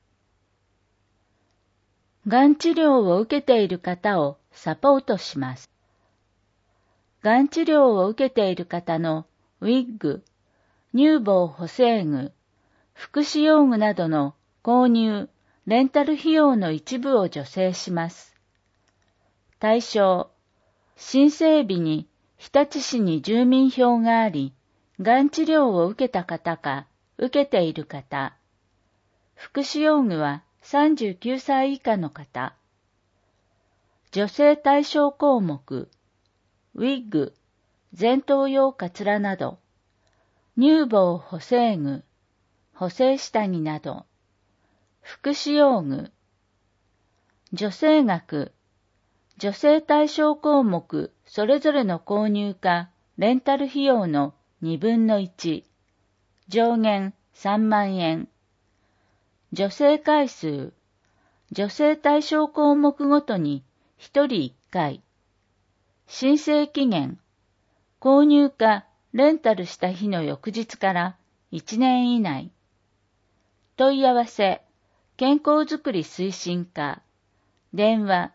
がん治療を受けている方をサポートします。がん治療を受けている方のウィッグ、乳房補正具、福祉用具などの購入、レンタル費用の一部を助成します。対象、申請日に日立市に住民票があり、がん治療を受けた方か受けている方。福祉用具は39歳以下の方。女性対象項目、ウィッグ、前頭葉カツラなど、乳房補正具、補正下着など、福祉用具、助成額、女性対象項目それぞれの購入かレンタル費用の2分の1、上限3万円。助成回数、助成対象項目ごとに1人1回。申請期限、購入かレンタルした日の翌日から1年以内。問い合わせ、健康づくり推進課、電話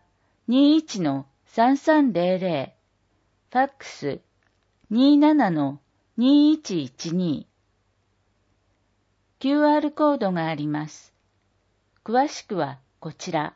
21-3300、ファックス 27-2112。QR コードがあります。詳しくはこちら。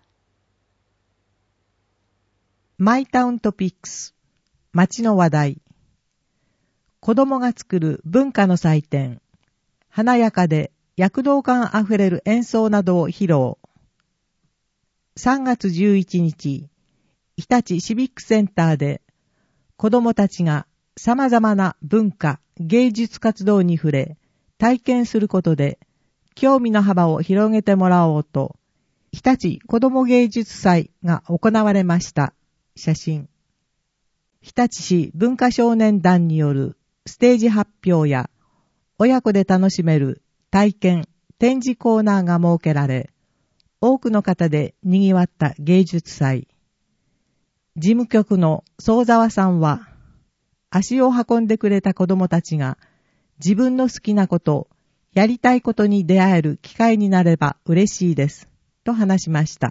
マイタウントピックス、街の話題。 子供が作る文化の祭典、華やかで躍動感あふれる演奏などを披露。3月11日、日立シビックセンターで子供たちが様々な文化、芸術活動に触れ、体験することで興味の幅を広げてもらおうと、日立子ども芸術祭が行われました。写真。日立市文化少年団によるステージ発表や親子で楽しめる体験、展示コーナーが設けられ、多くの方で賑わった芸術祭。事務局の宗沢さんは、足を運んでくれた子どもたちが自分の好きなこと、やりたいことに出会える機会になれば嬉しいです、と話しました。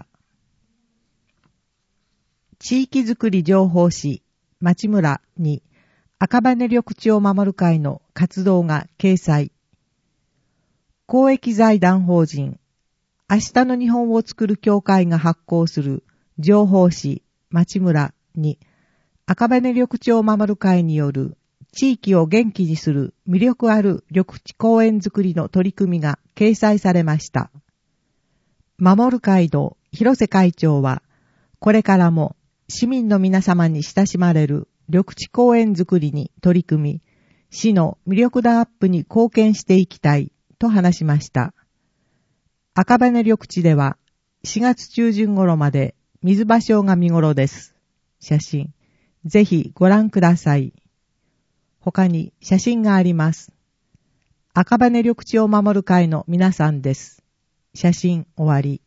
地域づくり情報誌、町村に赤羽緑地を守る会の活動が掲載。公益財団法人、明日の日本を作る協会が発行する情報誌、町村に赤羽緑地を守る会による地域を元気にする魅力ある緑地公園づくりの取り組みが掲載されました。守る会の広瀬会長は、これからも市民の皆様に親しまれる緑地公園づくりに取り組み、市の魅力度アップに貢献していきたいと話しました。赤羽緑地では4月中旬頃まで水芭蕉が見頃です。写真、ぜひご覧ください。他に写真があります。赤羽緑地を守る会の皆さんです。写真終わり。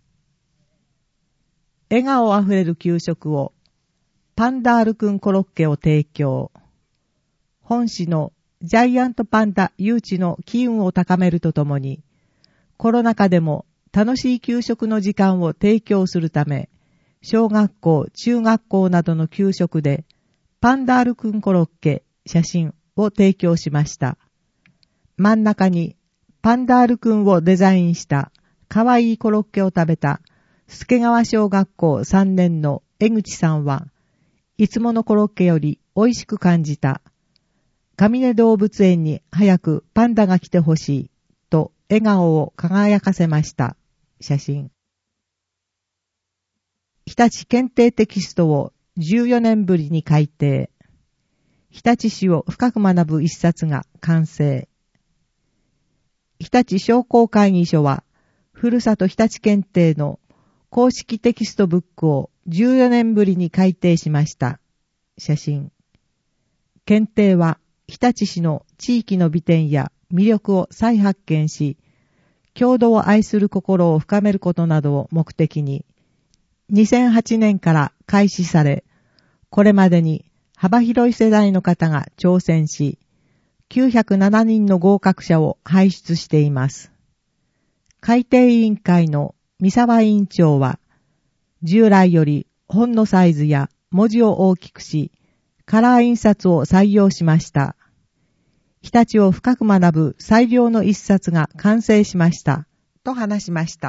笑顔あふれる給食を、パンダールくんコロッケを提供。本市のジャイアントパンダ誘致の機運を高めるとともに、コロナ禍でも楽しい給食の時間を提供するため、小学校、中学校などの給食で、パンダールくんコロッケ、写真を提供しました。真ん中にパンダールくんをデザインしたかわいいコロッケを食べた助川小学校3年の江口さんは、いつものコロッケより美味しく感じた。上根動物園に早くパンダが来てほしいと笑顔を輝かせました。写真。日立検定テキストを14年ぶりに改訂。日立市を深く学ぶ一冊が完成。日立商工会議所は、ふるさと日立検定の公式テキストブックを14年ぶりに改訂しました。写真。検定は、日立市の地域の美点や魅力を再発見し、郷土を愛する心を深めることなどを目的に、2008年から開始され、これまでに幅広い世代の方が挑戦し、907人の合格者を輩出しています。改訂委員会の三沢委員長は、従来より本のサイズや文字を大きくし、カラー印刷を採用しました。日立を深く学ぶ最良の一冊が完成しました、と話しました。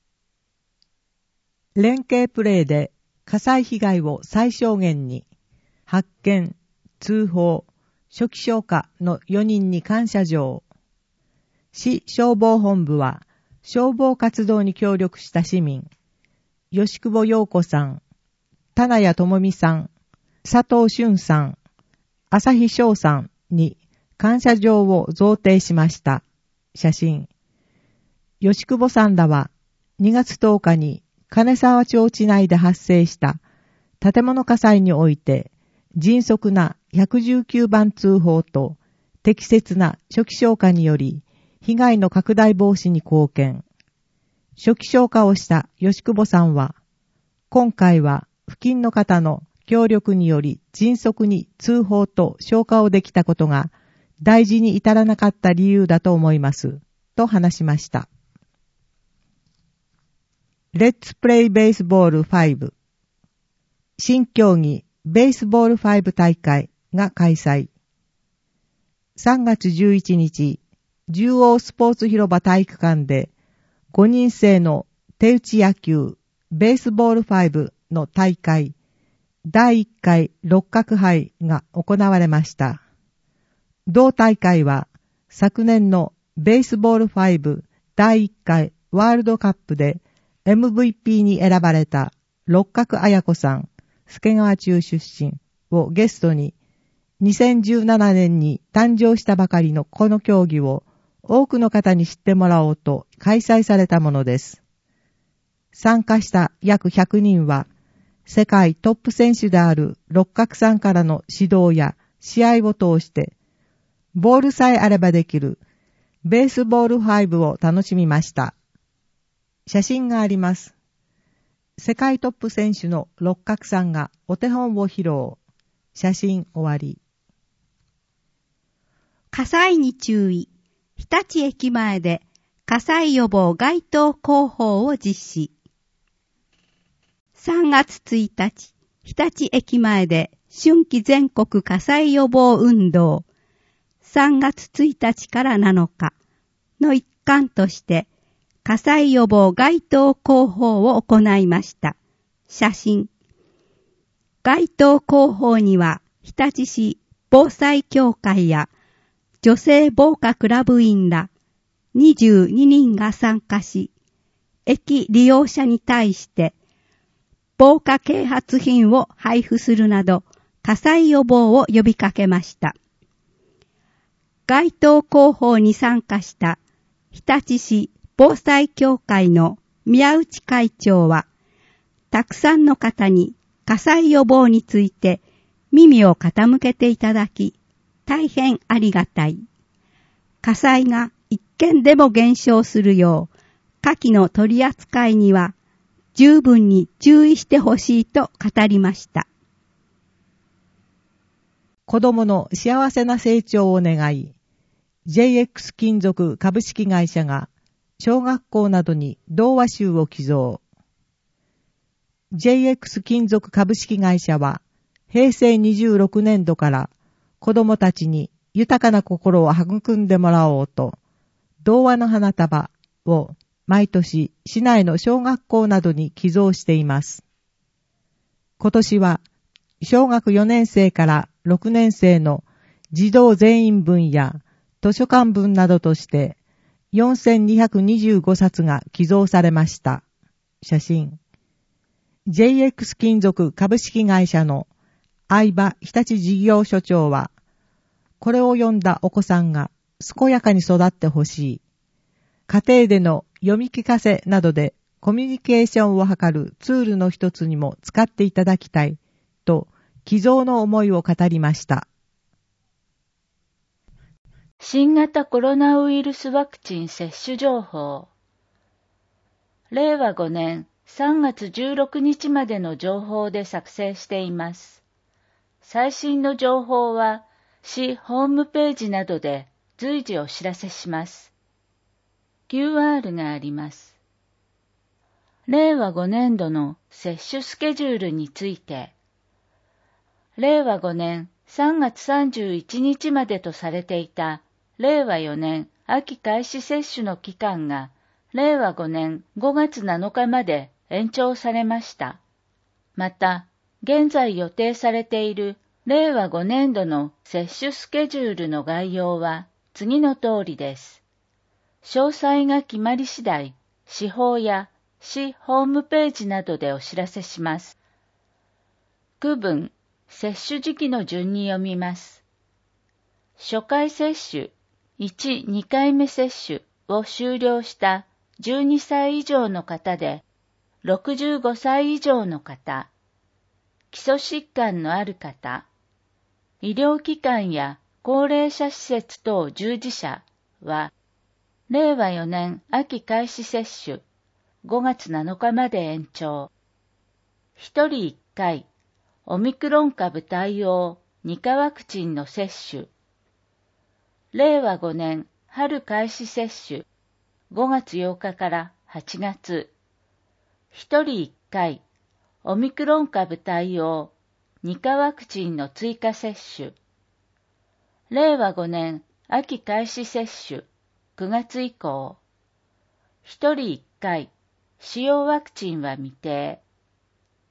連携プレーで火災被害を最小限に、発見、通報、初期消火の4人に感謝状。市消防本部は、消防活動に協力した市民、吉久保陽子さん、田谷智美さん、佐藤俊さん、朝日翔さんに感謝状を贈呈しました。写真。吉久保さんらは2月10日に金沢町地内で発生した建物火災において迅速な119番通報と適切な初期消火により被害の拡大防止に貢献。初期消火をした吉久保さんは、今回は付近の方の協力により迅速に通報と消火をできたことが大事に至らなかった理由だと思います、と話しました。Let's Play Baseball 5新競技ベースボール5大会が開催。3月11日、中央スポーツ広場体育館で5人制の手打ち野球ベースボール5の大会第1回六角杯が行われました。 同大会は昨年のベースボール5第1回ワールドカップで MVP に選ばれた六角彩子さん、助川中出身をゲストに2017年に誕生したばかりのこの競技を多くの方に知ってもらおうと開催されたものです。参加した約100人は世界トップ選手である六角さんからの指導や試合を通してボールさえあればできるベースボール5を楽しみました。写真があります。世界トップ選手の六角さんがお手本を披露。写真終わり。 火災に注意。日立駅前で火災予防街頭広報を実施。3月1日、日立駅前で春季全国火災予防運動3月1日から7日の一環として火災予防街頭広報を行いました。写真。街頭広報には日立市防災協会や女性防火クラブ員ら22人が参加し、駅利用者に対して防火啓発品を配布するなど火災予防を呼びかけました。街頭広報に参加した日立市防災協会の宮内会長は、たくさんの方に火災予防について耳を傾けていただき、大変ありがたい。火災が一件でも減少するよう、火器の取り扱いには十分に注意してほしいと語りました。 子供の幸せな成長を願い、JX 金属株式会社が小学校などに童話集を寄贈。JX 金属株式会社は平成26年度から子供たちに豊かな心を育んでもらおうと、童話の花束を毎年市内の小学校などに寄贈しています。今年は小学4年生から6年生の児童全員分や図書館分などとして4225冊が寄贈されました。写真。JX 金属株式会社の相葉日立事業所長は、これを読んだお子さんが健やかに育ってほしい。家庭での読み聞かせなどでコミュニケーションを図るツールの一つにも使っていただきたいと寄贈の思いを語りました。 新型コロナウイルスワクチン接種情報。令和5年3月16日までの情報で作成しています。最新の情報は市ホームページなどで随時お知らせします。QR があります。令和5年度の接種スケジュールについて、令和5年3月31日までとされていた令和4年秋開始接種の期間が令和5年5月7日まで延長されました。また、現在予定されている令和5年度の接種スケジュールの概要は次の通りです。詳細が決まり次第、市報や市ホームページなどでお知らせします。区分、接種時期の順に読みます。初回接種、1、2回目接種を終了した12歳以上の方で、65歳以上の方、基礎疾患のある方、医療機関や高齢者施設等従事者は、令和4年秋開始接種、5月7日まで延長。1人1回、オミクロン株対応2価ワクチンの接種。令和5年春開始接種、5月8日から8月。1人1回、オミクロン株対応2価ワクチンの追加接種。令和5年秋開始接種、9月以降。1人1回、使用ワクチンは未定。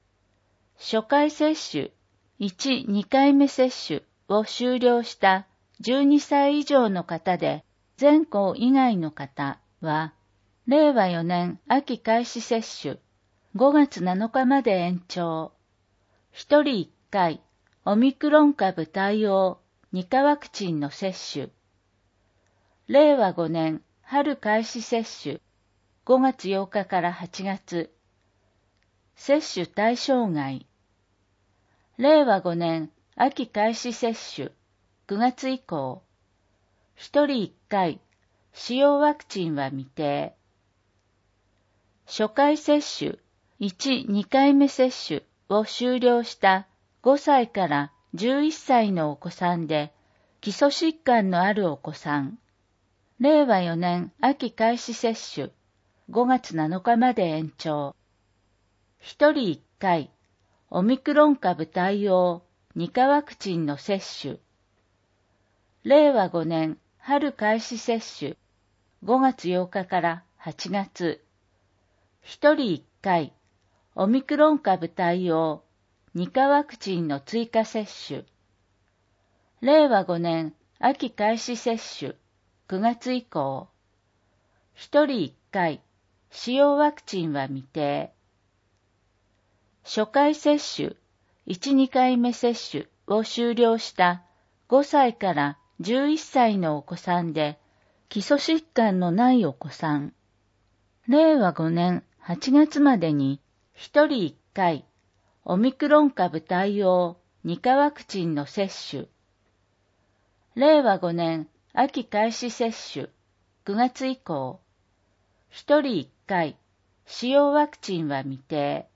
初回接種、1、2回目接種を終了した 12歳以上の方で全校以外の方は、令和4年秋開始接種、5月7日まで延長。1人1回、オミクロン株対応2価ワクチンの接種。令和5年春開始接種、5月8日から8月。接種対象外。令和5年秋開始接種、9月以降。1人1回、使用ワクチンは未定。初回接種、1、2回目接種を終了した5歳から11歳のお子さんで、基礎疾患のあるお子さん。令和4年秋開始接種、5月7日まで延長。1人1回、オミクロン株対応2価ワクチンの接種。令和5年春開始接種、5月8日から8月。1人1回、オミクロン株対応2価ワクチンの追加接種。令和5年秋開始接種、9月以降。1人1回、使用ワクチンは未定。初回接種、1、2回目接種を終了した5歳から11歳のお子さんで、基礎疾患のないお子さん。令和5年8月までに1人1回、オミクロン株対応2価ワクチンの接種。令和5年秋開始接種、9月以降。1人1回、使用ワクチンは未定。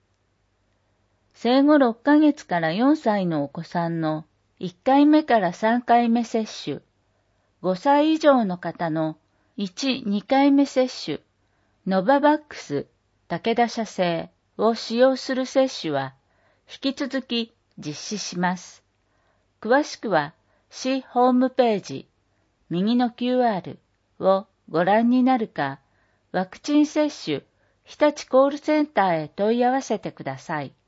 生後6ヶ月から4歳のお子さんの1回目から3回目接種、5歳以上の方の1、2回目接種、ノババックス、武田社製を使用する接種は、引き続き実施します。詳しくは、市ホームページ、右の QR をご覧になるか、ワクチン接種、日立コールセンターへ問い合わせてください。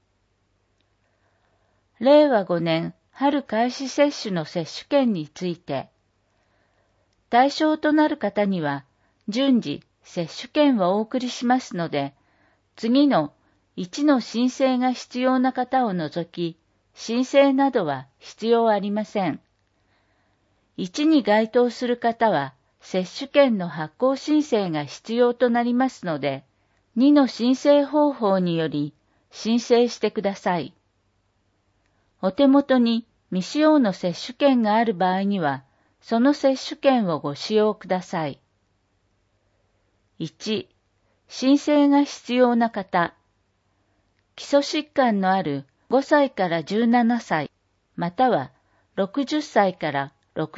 令和5年春開始接種の接種券について、対象となる方には順次接種券をお送りしますので、次の1の申請が必要な方を除き、申請などは必要ありません。1に該当する方は接種券の発行申請が必要となりますので、2の申請方法により申請してください。お手元に未使用の接種券がある場合には、その接種券をご使用ください。1、申請が必要な方。基礎疾患のある5歳から17歳、または60歳から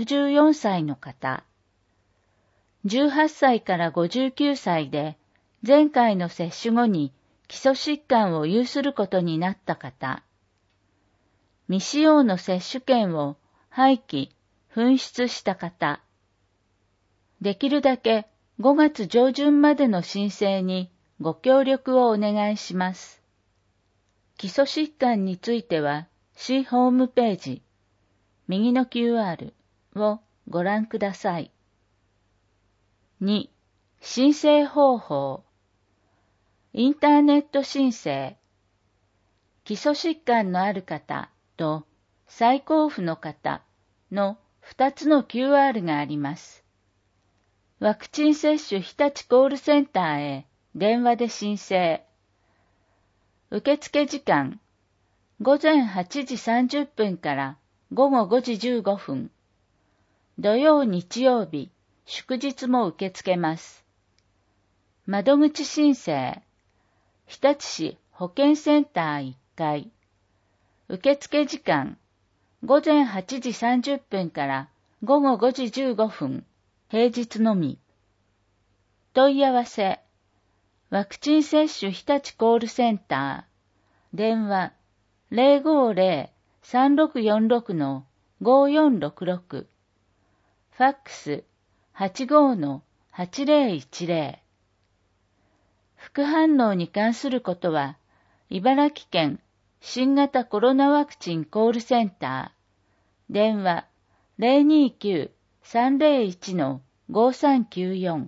64歳の方。18歳から59歳で、前回の接種後に基礎疾患を有することになった方。未使用の接種券を廃棄、紛失した方。できるだけ5月上旬までの申請にご協力をお願いします。基礎疾患については、市ホームページ、右の QR をご覧ください。2、申請方法。インターネット申請。基礎疾患のある方と再交付の方の2つの QR があります。ワクチン接種日立コールセンターへ電話で申請。受付時間、午前8時30分から午後5時15分。土曜日曜日、祝日も受け付けます。窓口申請、日立市保健センター1階。受付時間、午前8時30分から午後5時15分、平日のみ。問い合わせ、ワクチン接種日立コールセンター、電話 050-3646-5466、ファックス 85-8010。副反応に関することは、茨城県新型コロナワクチンコールセンター、電話 029-301-5394。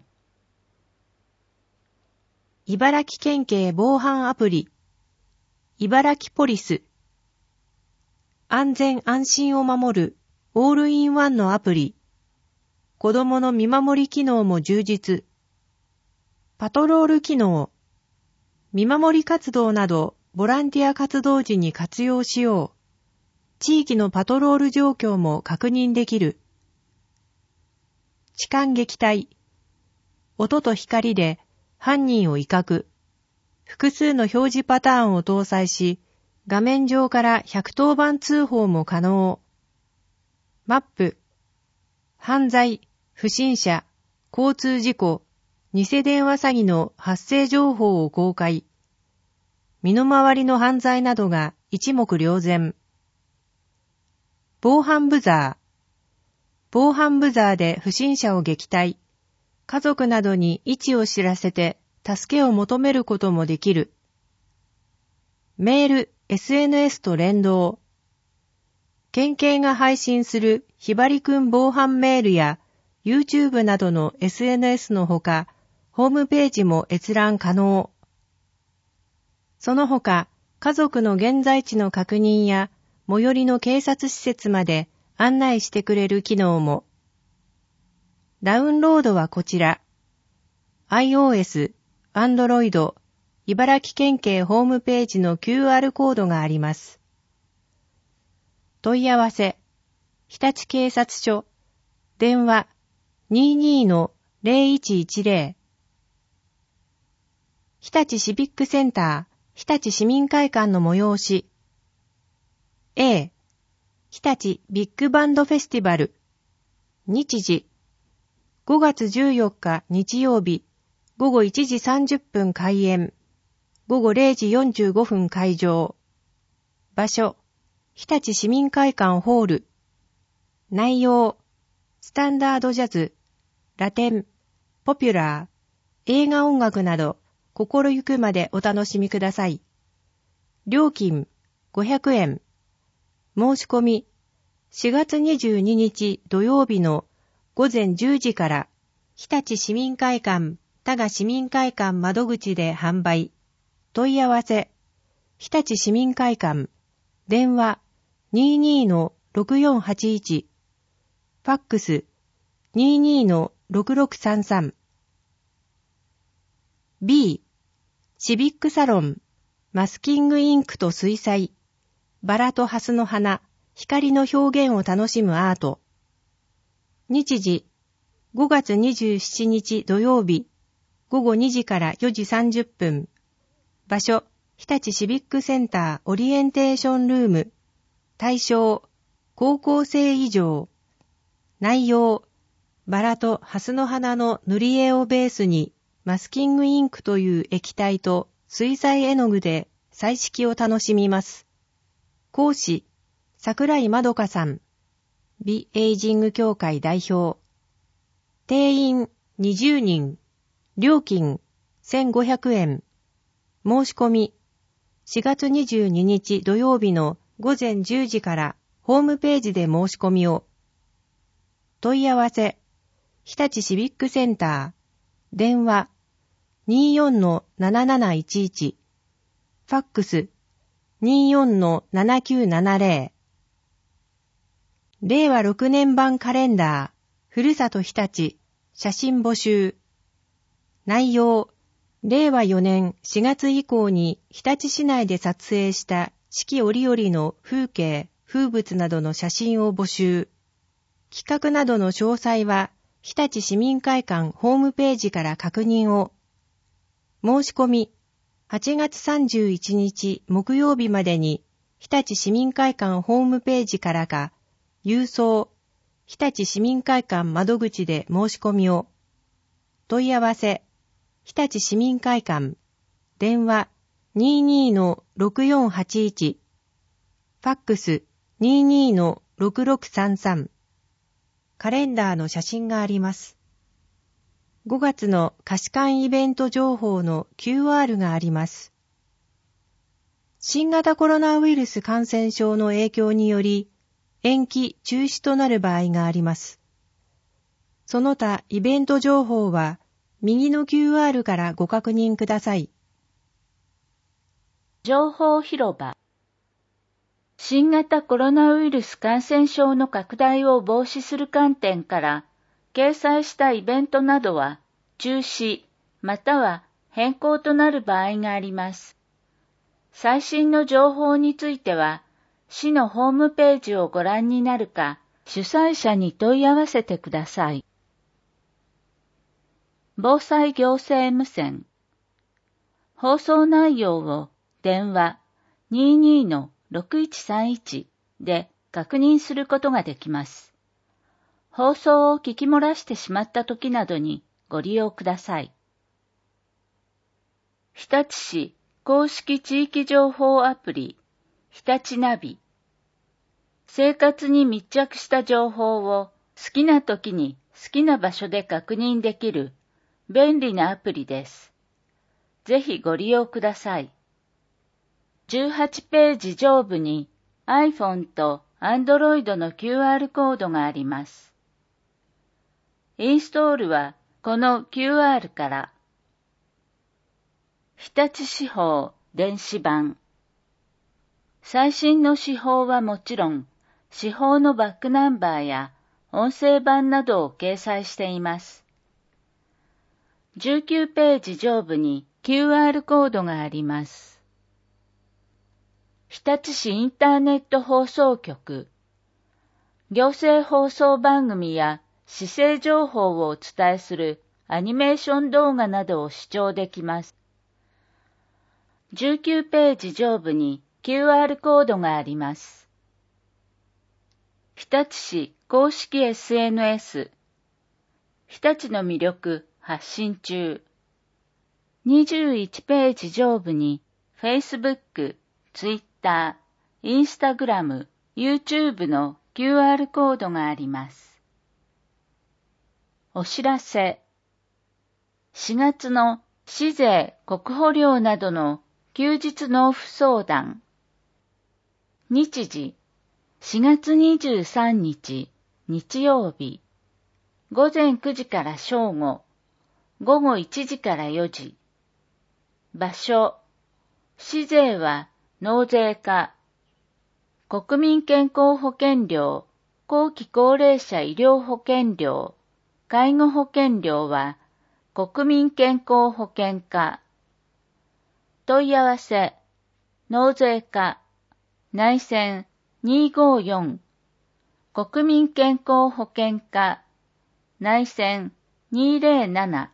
茨城県警防犯アプリ、茨城ポリス。安全安心を守るオールインワンのアプリ。子供の見守り機能も充実。パトロール機能。見守り活動などボランティア活動時に活用しよう。地域のパトロール状況も確認できる。痴漢撃退。音と光で犯人を威嚇。複数の表示パターンを搭載し、画面上から110番通報も可能。マップ。犯罪、不審者、交通事故、偽電話詐欺の発生情報を公開。身の回りの犯罪などが一目瞭然。防犯ブザー。防犯ブザーで不審者を撃退。家族などに位置を知らせて助けを求めることもできる。メール、SNS と連動。県警が配信するひばりくん防犯メールや YouTube などの SNS のほか、ホームページも閲覧可能。その他、家族の現在地の確認や最寄りの警察施設まで案内してくれる機能も。ダウンロードはこちら。iOS、Android、茨城県警ホームページの QR コードがあります。問い合わせ、日立警察署、電話 22-0110。日立シビックセンター、日立市民会館の催し。A、日立ビッグバンドフェスティバル。日時、5月14日日曜日、午後1時30分開演。午後0時45分開場。場所、日立市民会館ホール。内容、スタンダードジャズ、ラテン、ポピュラー、映画音楽など、心ゆくまでお楽しみください。料金、500円。申し込み、4月22日土曜日の午前10時から、日立市民会館、多賀市民会館窓口で販売。問い合わせ、日立市民会館、電話 22-6481、ファックス 22-6633。B、シビックサロン、マスキングインクと水彩、バラとハスの花、光の表現を楽しむアート。日時、5月27日土曜日、午後2時から4時30分。場所、日立シビックセンターオリエンテーションルーム。対象、高校生以上。内容、バラとハスの花の塗り絵をベースに、マスキングインクという液体と水彩絵の具で彩色を楽しみます。講師、桜井まどかさん。美エイジング協会代表。定員20人。料金1500円。申し込み、4月22日土曜日の午前10時からホームページで申し込みを。問い合わせ、日立シビックセンター、電話 24-7711、ファックス 24-7970。令和6年版カレンダー、ふるさと日立、写真募集。内容、令和4年4月以降に日立市内で撮影した四季折々の風景、風物などの写真を募集。企画などの詳細は日立市民会館ホームページから確認を。申し込み、8月31日木曜日までに日立市民会館ホームページからか、郵送、日立市民会館窓口で申し込みを。問い合わせ、日立市民会館、電話 22-6481、ファックス 22-6633。カレンダーの写真があります。5月の貸し館イベント情報の QR があります。新型コロナウイルス感染症の影響により、 延期・中止となる場合があります。その他イベント情報は右の QR からご確認ください。 情報広場。新型コロナウイルス感染症の拡大を防止する観点から、掲載したイベントなどは中止または変更となる場合があります。最新の情報については、市のホームページをご覧になるか、主催者に問い合わせてください。防災行政無線。放送内容を電話 22-6131 で確認することができます。放送を聞き漏らしてしまった時などにご利用ください。日立市公式地域情報アプリ、日立ナビ。生活に密着した情報を好きな時に好きな場所で確認できる便利なアプリです。ぜひご利用ください。18ページ上部に iPhone と Android の QR コードがあります。インストールはこの QR から。日立市報電子版。最新の市報はもちろん、市報のバックナンバーや音声版などを掲載しています。19ページ上部に QR コードがあります。日立市インターネット放送局。行政放送番組や市政情報をお伝えするアニメーション動画などを視聴できます。19ページ上部に QR コードがあります。日立市公式 SNS。日立の魅力発信中。21ページ上部に Facebook、Twitter、Instagram、YouTube の QR コードがあります。お知らせ。4月の市税・国保料などの休日納付相談。日時、4月23日、日曜日。午前9時から正午、午後1時から4時。場所、市税は納税課。国民健康保険料、後期高齢者医療保険料、介護保険料は国民健康保険課。問い合わせ、納税課、内線254、国民健康保険課、内線207。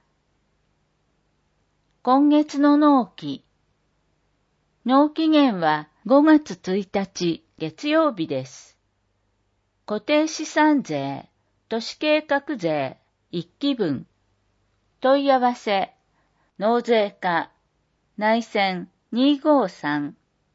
今月の納期。納期限は5月1日月曜日です。固定資産税、都市計画税、1期分。問い合わせ、納税課、内線253。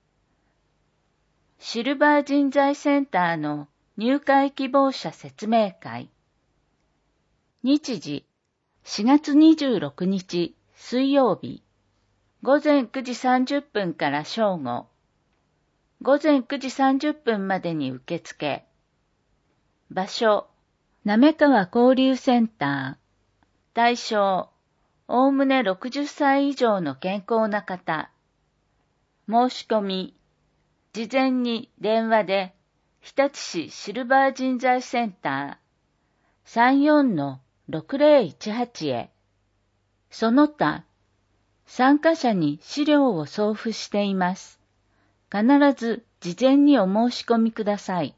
シルバー人材センターの入会希望者説明会。日時、4月26日水曜日。午前9時30分から正午。午前9時30分までに受付。場所、滑川交流センター。対象、おおむね60歳以上の健康な方。申し込み、事前に電話で、日立市シルバー人材センター 34-6018 へ。その他、参加者に資料を送付しています。必ず事前にお申し込みください。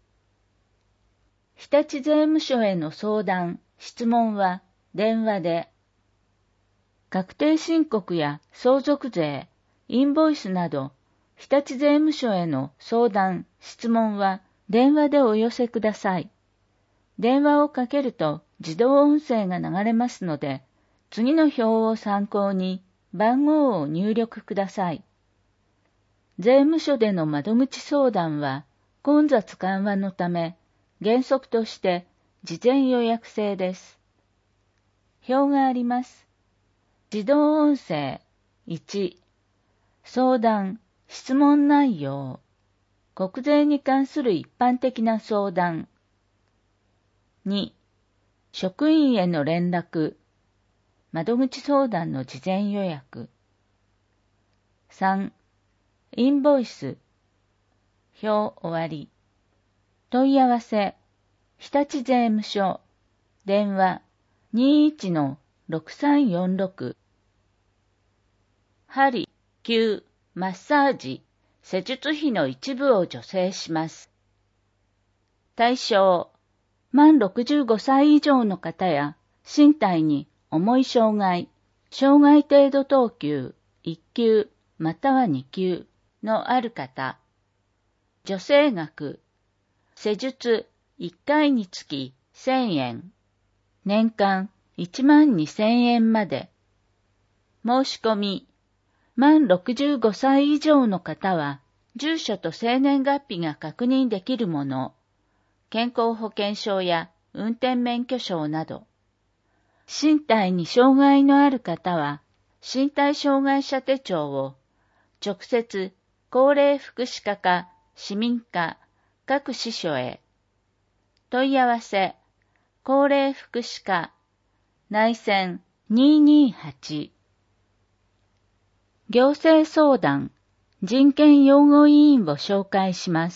日立税務署への相談、質問は電話で。確定申告や相続税、インボイスなど、日立税務署への相談、質問は電話でお寄せください。電話をかけると自動音声が流れますので、次の表を参考に番号を入力ください。税務署での窓口相談は混雑緩和のため、原則として事前予約制です。表があります。自動音声1、相談、質問内容。 国税に関する一般的な相談。2、職員への連絡、窓口相談の事前予約。3、インボイス、表終わり。問い合わせ、日立税務署、電話 21-6346。針、灸、マッサージ、施術費の一部を助成します。対象、満65歳以上の方や身体に重い障害、障害程度等級1級または2級のある方。助成額、施術1回につき1000円、年間12000円まで。申し込み、満65歳以上の方は、住所と生年月日が確認できるもの、健康保険証や運転免許証など。身体に障害のある方は、身体障害者手帳を直接高齢福祉課か市民課各支所へ。問い合わせ、高齢福祉課内線228。行政相談、人権擁護委員を紹介します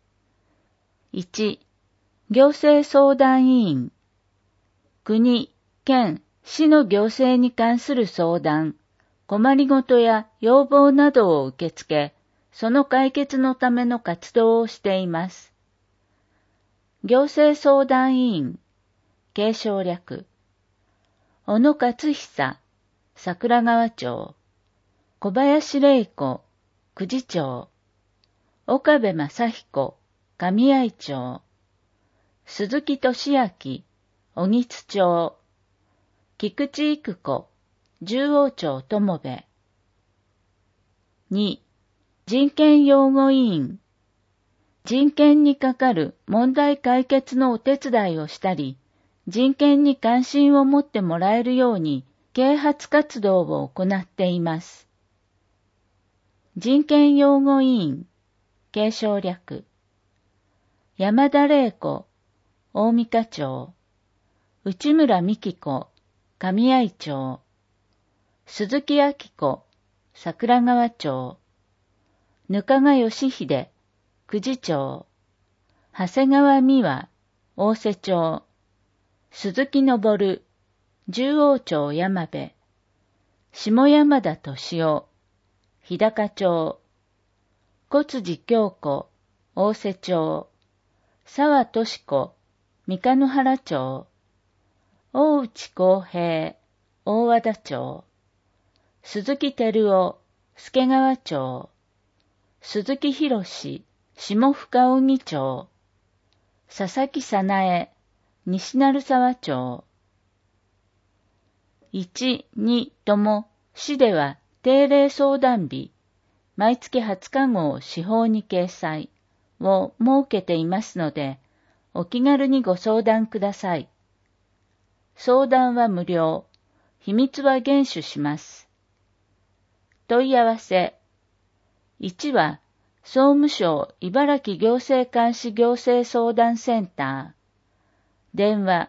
。1、行政相談委員。国、県、市の行政に関する相談、困りごとや要望などを受け付け、その解決のための活動をしています。行政相談委員、継承略。小野勝久、桜川町。小林玲子、久慈町。岡部正彦、上合町。鈴木俊明、小木津町。菊池育子、十王町友部。2、人権擁護委員。人権にかかる問題解決のお手伝いをしたり、人権に関心を持ってもらえるように啓発活動を行っています。人権擁護委員、継承略。山田玲子、大三課町。内村美希子、上合町。鈴木明子、桜川町。額賀義秀、久慈町。長谷川美和、大瀬町。鈴木昇、十王町山部。下山田敏夫、日高町。小辻京子、大瀬町。沢敏子、三日野原町。大内康平、大和田町。鈴木照夫、助川町。鈴木博士、下深荻町。佐々木早苗、西鳴沢町。1、2とも市では定例相談日、毎月20日号市報に掲載を設けていますので、お気軽にご相談ください。相談は無料、秘密は厳守します。問い合わせ。1は、総務省茨城行政監視行政相談センター。電話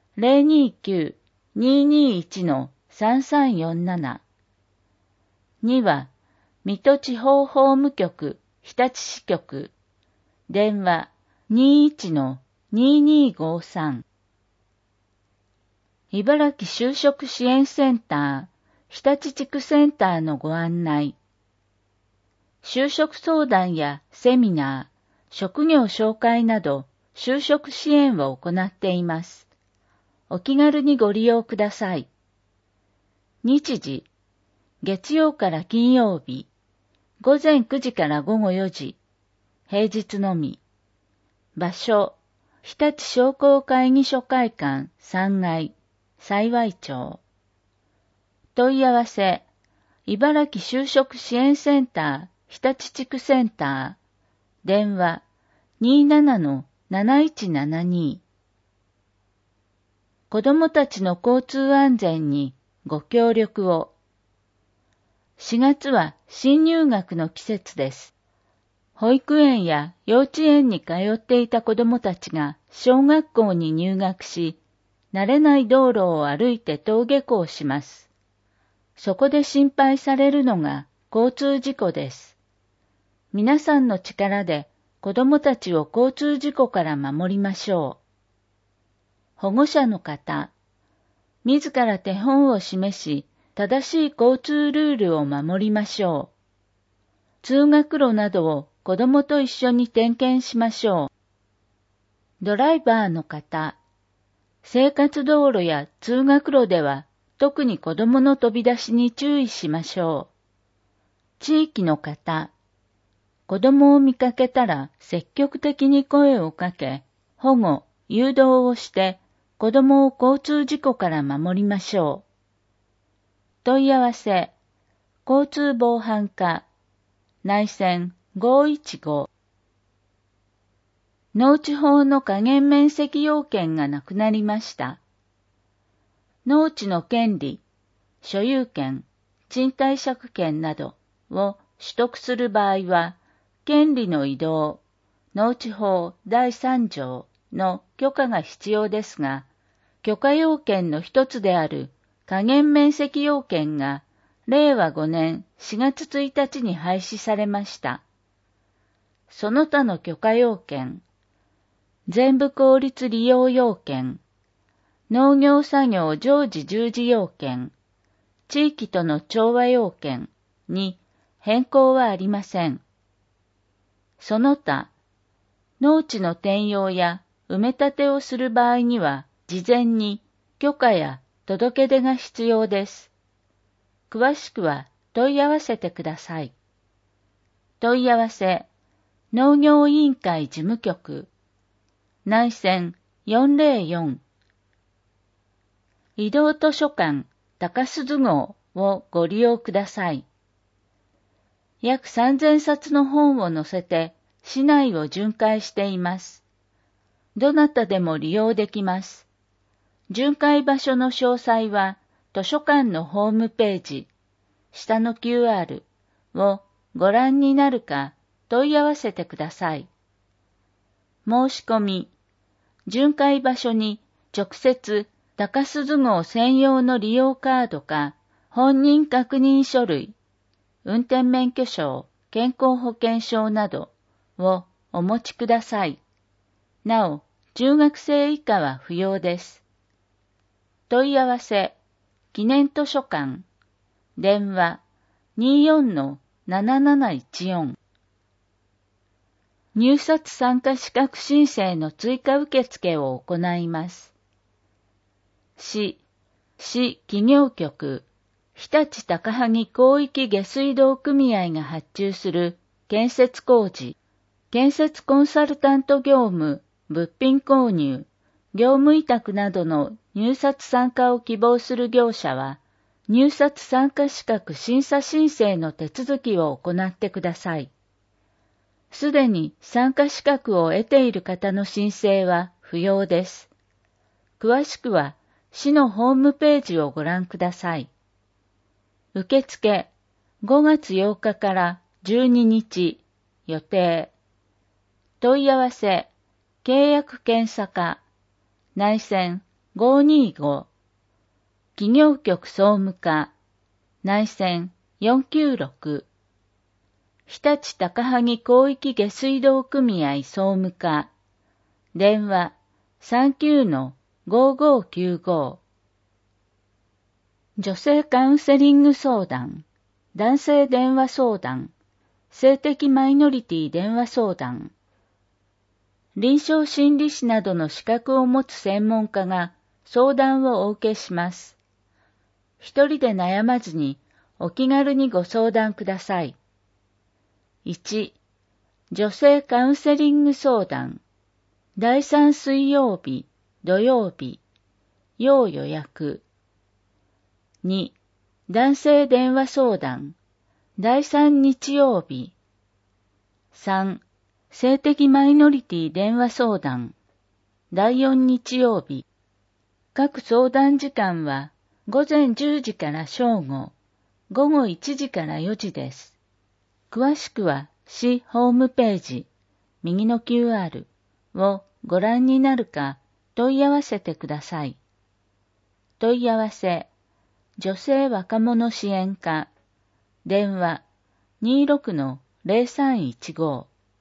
029-221-3347。2は、水戸地方法務局日立支局。電話 21-2253。茨城就職支援センター日立地区センターのご案内。就職相談やセミナー、職業紹介など就職支援を行っています。お気軽にご利用ください。日時、月曜から金曜日、午前9時から午後4時、平日のみ。場所、日立商工会議所会館3階、幸町。問い合わせ、茨城就職支援センター日立地区センター。電話 27-7172。子どもたちの交通安全にご協力を。4月は新入学の季節です。 保育園や幼稚園に通っていた子供たちが小学校に入学し、慣れない道路を歩いて登下校します。そこで心配されるのが交通事故です。皆さんの力で子供たちを交通事故から守りましょう。保護者の方、自ら手本を示し、正しい交通ルールを守りましょう。通学路などを子供と一緒に点検しましょう。ドライバーの方、生活道路や通学路では特に子供の飛び出しに注意しましょう。地域の方、子供を見かけたら積極的に声をかけ、保護、誘導をして子供を交通事故から守りましょう。問い合わせ、交通防犯課、内線515。農地法の下限面積要件がなくなりました。農地の権利、所有権、賃貸借権などを取得する場合は、権利の移動、農地法第3条の許可が必要ですが、許可要件の一つである下限面積要件が令和5年4月1日に廃止されました。その他の許可要件、全部効率利用要件、農業作業常時従事要件、地域との調和要件に変更はありません。その他、農地の転用や埋め立てをする場合には、事前に許可や届け出が必要です。詳しくは問い合わせてください。問い合わせ、農業委員会事務局、内線404。移動図書館高鈴号をご利用ください。約3000冊の本を載せて市内を巡回しています。どなたでも利用できます。巡回場所の詳細は図書館のホームページ、下の QR をご覧になるか問い合わせてください。申し込み、巡回場所に直接高鈴号専用の利用カードか本人確認書類、運転免許証、健康保険証などをお持ちください。なお、中学生以下は不要です。問い合わせ、記念図書館、電話 24-7714。入札参加資格申請の追加受付を行います。市企業局、日立高萩広域下水道組合が発注する建設工事、建設コンサルタント業務、物品購入、業務委託などの入札参加を希望する業者は、入札参加資格審査申請の手続きを行ってください。すでに参加資格を得ている方の申請は不要です。詳しくは、市のホームページをご覧ください。受付、5月8日から12日、予定。問い合わせ、契約検査課、内線525。企業局総務課、内線496。日立高萩広域下水道組合総務課、電話 39-5595。女性カウンセリング相談、男性電話相談、性的マイノリティ電話相談。臨床心理士などの資格を持つ専門家が相談をお受けします。一人で悩まずにお気軽にご相談ください。1、女性カウンセリング相談。第3水曜日、土曜日、要予約。2、男性電話相談。第3日曜日。3、性的マイノリティ電話相談。第4日曜日。各相談時間は午前10時から正午、午後1時から4時です。詳しくは市ホームページ、右の QR をご覧になるか問い合わせてください。問い合わせ、女性若者支援課、電話 26-0315。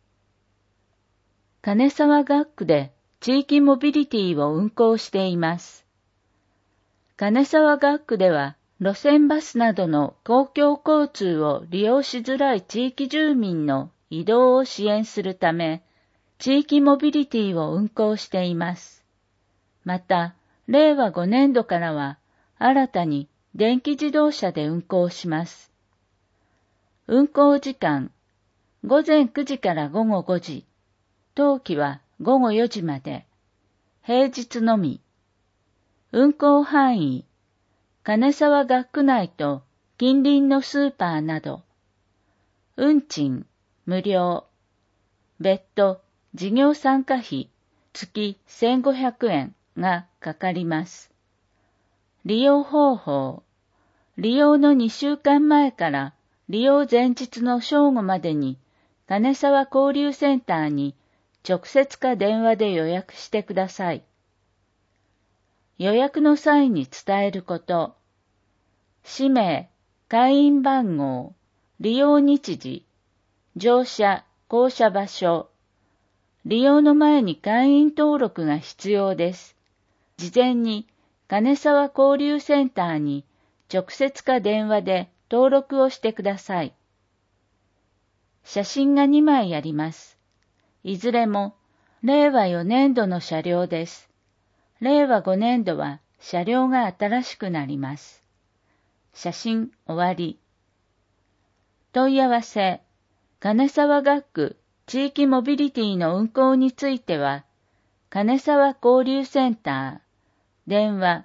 金沢学区で地域モビリティを運行しています。金沢学区では路線バスなどの公共交通を利用しづらい地域住民の移動を支援するため、地域モビリティを運行しています。また、令和5年度からは新たに電気自動車で運行します。運行時間、午前9時から午後5時、当期は午後4時まで、平日のみ。運行範囲、金沢学区内と近隣のスーパーなど。運賃、無料。別途、事業参加費、月1500円がかかります。利用方法、利用の2週間前から利用前日の正午までに金沢交流センターに直接か電話で予約してください。予約の際に伝えること、氏名、会員番号、利用日時、乗車、降車場所、利用の前に会員登録が必要です。事前に金沢交流センターに直接か電話で登録をしてください。写真が2枚あります。いずれも令和4年度の車両です。令和5年度は車両が新しくなります。写真終わり。問い合わせ、金沢学区地域モビリティの運行については、金沢交流センター、電話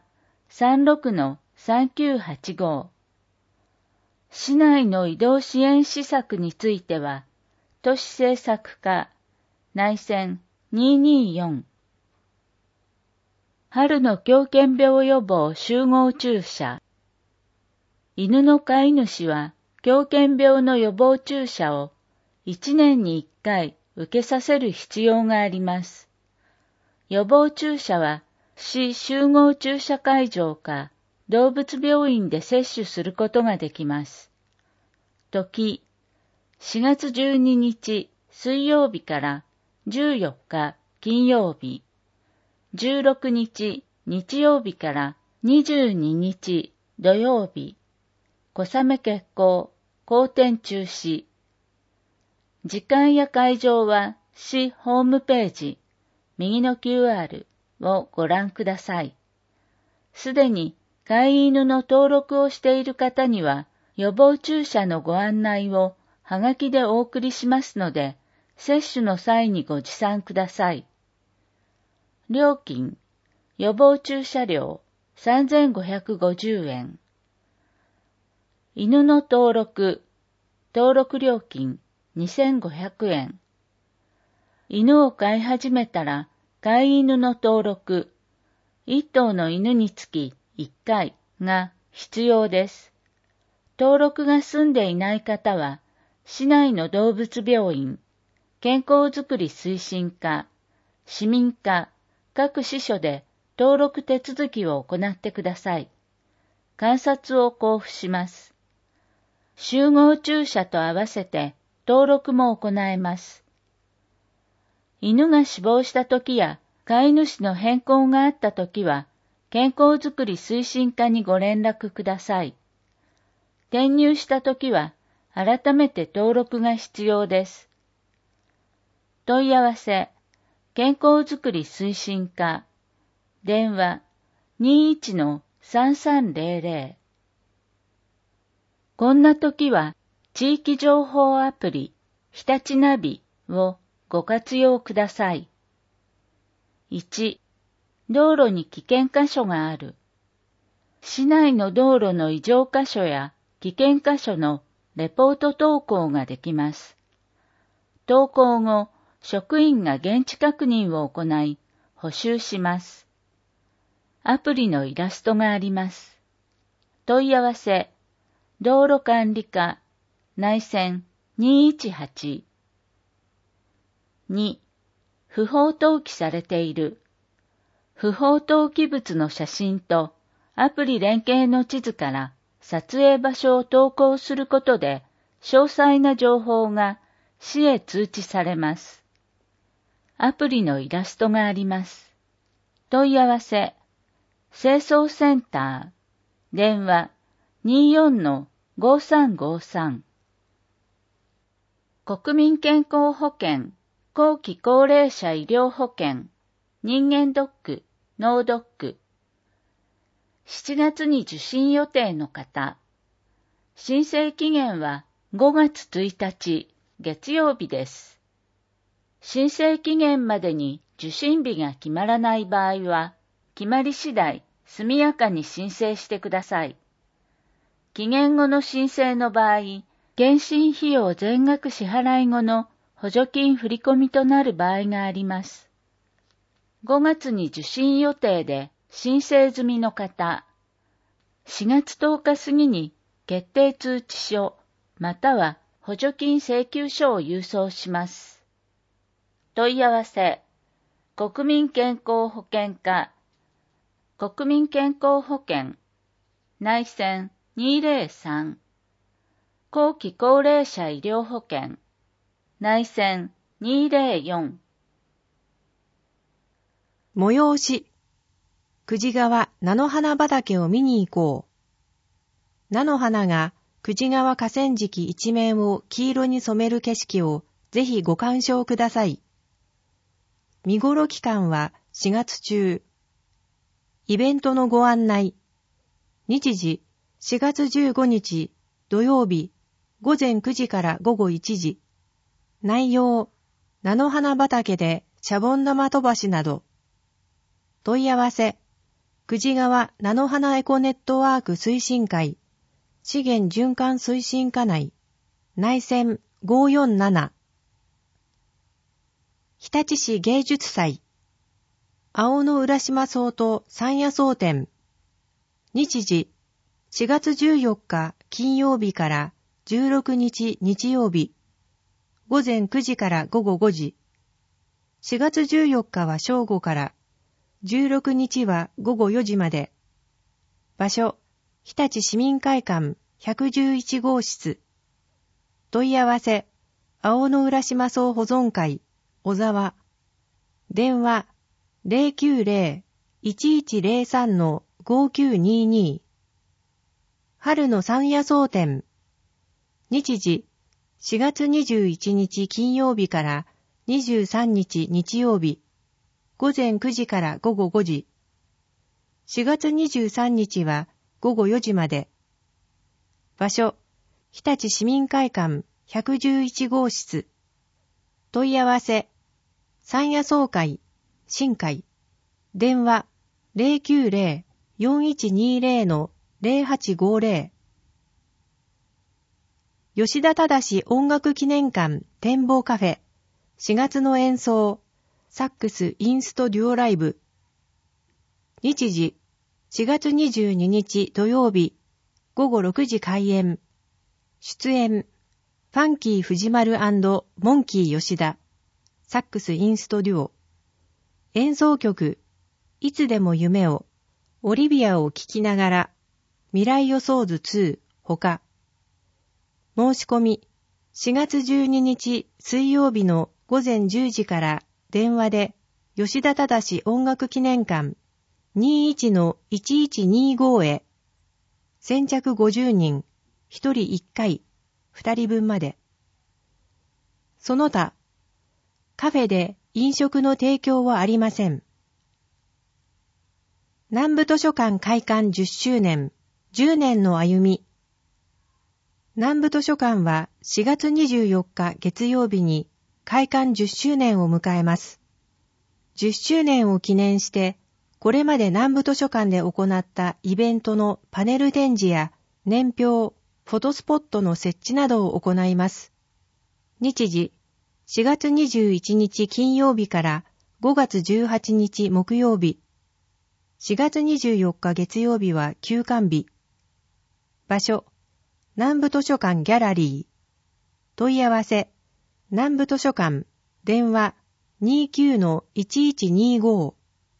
36-3985。市内の移動支援施策については、都市政策課、内線224。春の狂犬病予防集合注射。犬の飼い主は狂犬病の予防注射を1年に1回受けさせる必要があります。予防注射は市集合注射会場か動物病院で接種することができます。時、4月12日水曜日から14日金曜日、16日日曜日から22日土曜日、小雨決行、好転中止。時間や会場は市ホームページ、右の QR をご覧ください。すでに飼い犬の登録をしている方には予防注射のご案内をはがきでお送りしますので、接種の際にご持参ください。料金、予防注射料3550円。犬の登録料金2500円。犬を飼い始めたら、飼い犬の登録、1頭の犬につき1回が必要です。登録が済んでいない方は、市内の動物病院、健康づくり推進課、市民課、各支所で登録手続きを行ってください。観察を交付します。集合注射と合わせて登録も行えます。犬が死亡したときや飼い主の変更があったときは、健康づくり推進課にご連絡ください。転入したときは、改めて登録が必要です。問い合わせ、健康づくり推進課、電話 21-3300。こんな時は、地域情報アプリ、ひたちナビをご活用ください。1、道路に危険箇所がある。市内の道路の異常箇所や危険箇所のレポート投稿ができます。投稿後、職員が現地確認を行い、補修します。アプリのイラストがあります。問い合わせ、道路管理課、内線 2、不法投棄されている。不法投棄物の写真とアプリ連携の地図から撮影場所を投稿することで詳細な情報が市へ通知されます。アプリのイラストがあります。問い合わせ、清掃センター、電話 24-5353。国民健康保険、後期高齢者医療保険、人間ドック、脳ドック。7月に受診予定の方。申請期限は5月1日、月曜日です。申請期限までに受診日が決まらない場合は、決まり次第、速やかに申請してください。期限後の申請の場合、検診費用全額支払い後の補助金振込みとなる場合があります。5月に受診予定で申請済みの方、4月10日過ぎに決定通知書または補助金請求書を郵送します。問い合わせ、国民健康保険課、国民健康保険、内線203、後期高齢者医療保険、内線204。 催し、久慈川菜の花畑を見に行こう。菜の花が久慈川河川敷一面を黄色に染める景色をぜひご鑑賞ください。見頃期間は4月中。イベントのご案内。日時4月15日土曜日午前9時から午後1時。内容、菜の花畑でシャボン玉飛ばしなど。問い合わせ、久慈川菜の花エコネットワーク推進会、資源循環推進課内、内線547。日立市芸術祭、青の浦島荘と山野草展。日時、4月14日金曜日から16日日曜日、午前9時から午後5時。4月14日は正午から、16日は午後4時まで。場所、日立市民会館111号室。問い合わせ、青の浦島荘保存会、小沢。電話、090-1103-5922。春の山野草展。日時、4月21日金曜日から23日日曜日。午前9時から午後5時。4月23日は午後4時まで。場所、日立市民会館111号室。問い合わせ、山野草会、新会。電話、090-4120-0850。吉田忠音楽記念館展望カフェ。4月の演奏。サックスインストデュオライブ。日時、4月22日土曜日、午後6時開演。出演、ファンキー藤丸&モンキー吉田。サックスインストデュオ。演奏曲、いつでも夢を、オリビアを聴きながら、未来予想図2、他。申し込み、4月12日水曜日の午前10時から、電話で、吉田忠音楽記念館 21-1125 へ、先着50人、1人1回、2人分まで。その他、カフェで飲食の提供はありません。南部図書館開館10周年、10年の歩み。南部図書館は4月24日月曜日に、開館10周年を迎えます。10周年を記念して、これまで南部図書館で行ったイベントのパネル展示や年表、フォトスポットの設置などを行います。日時、4月21日金曜日から5月18日木曜日。4月24日月曜日は休館日。場所、南部図書館ギャラリー。問い合わせ、南部図書館、電話 29-1125。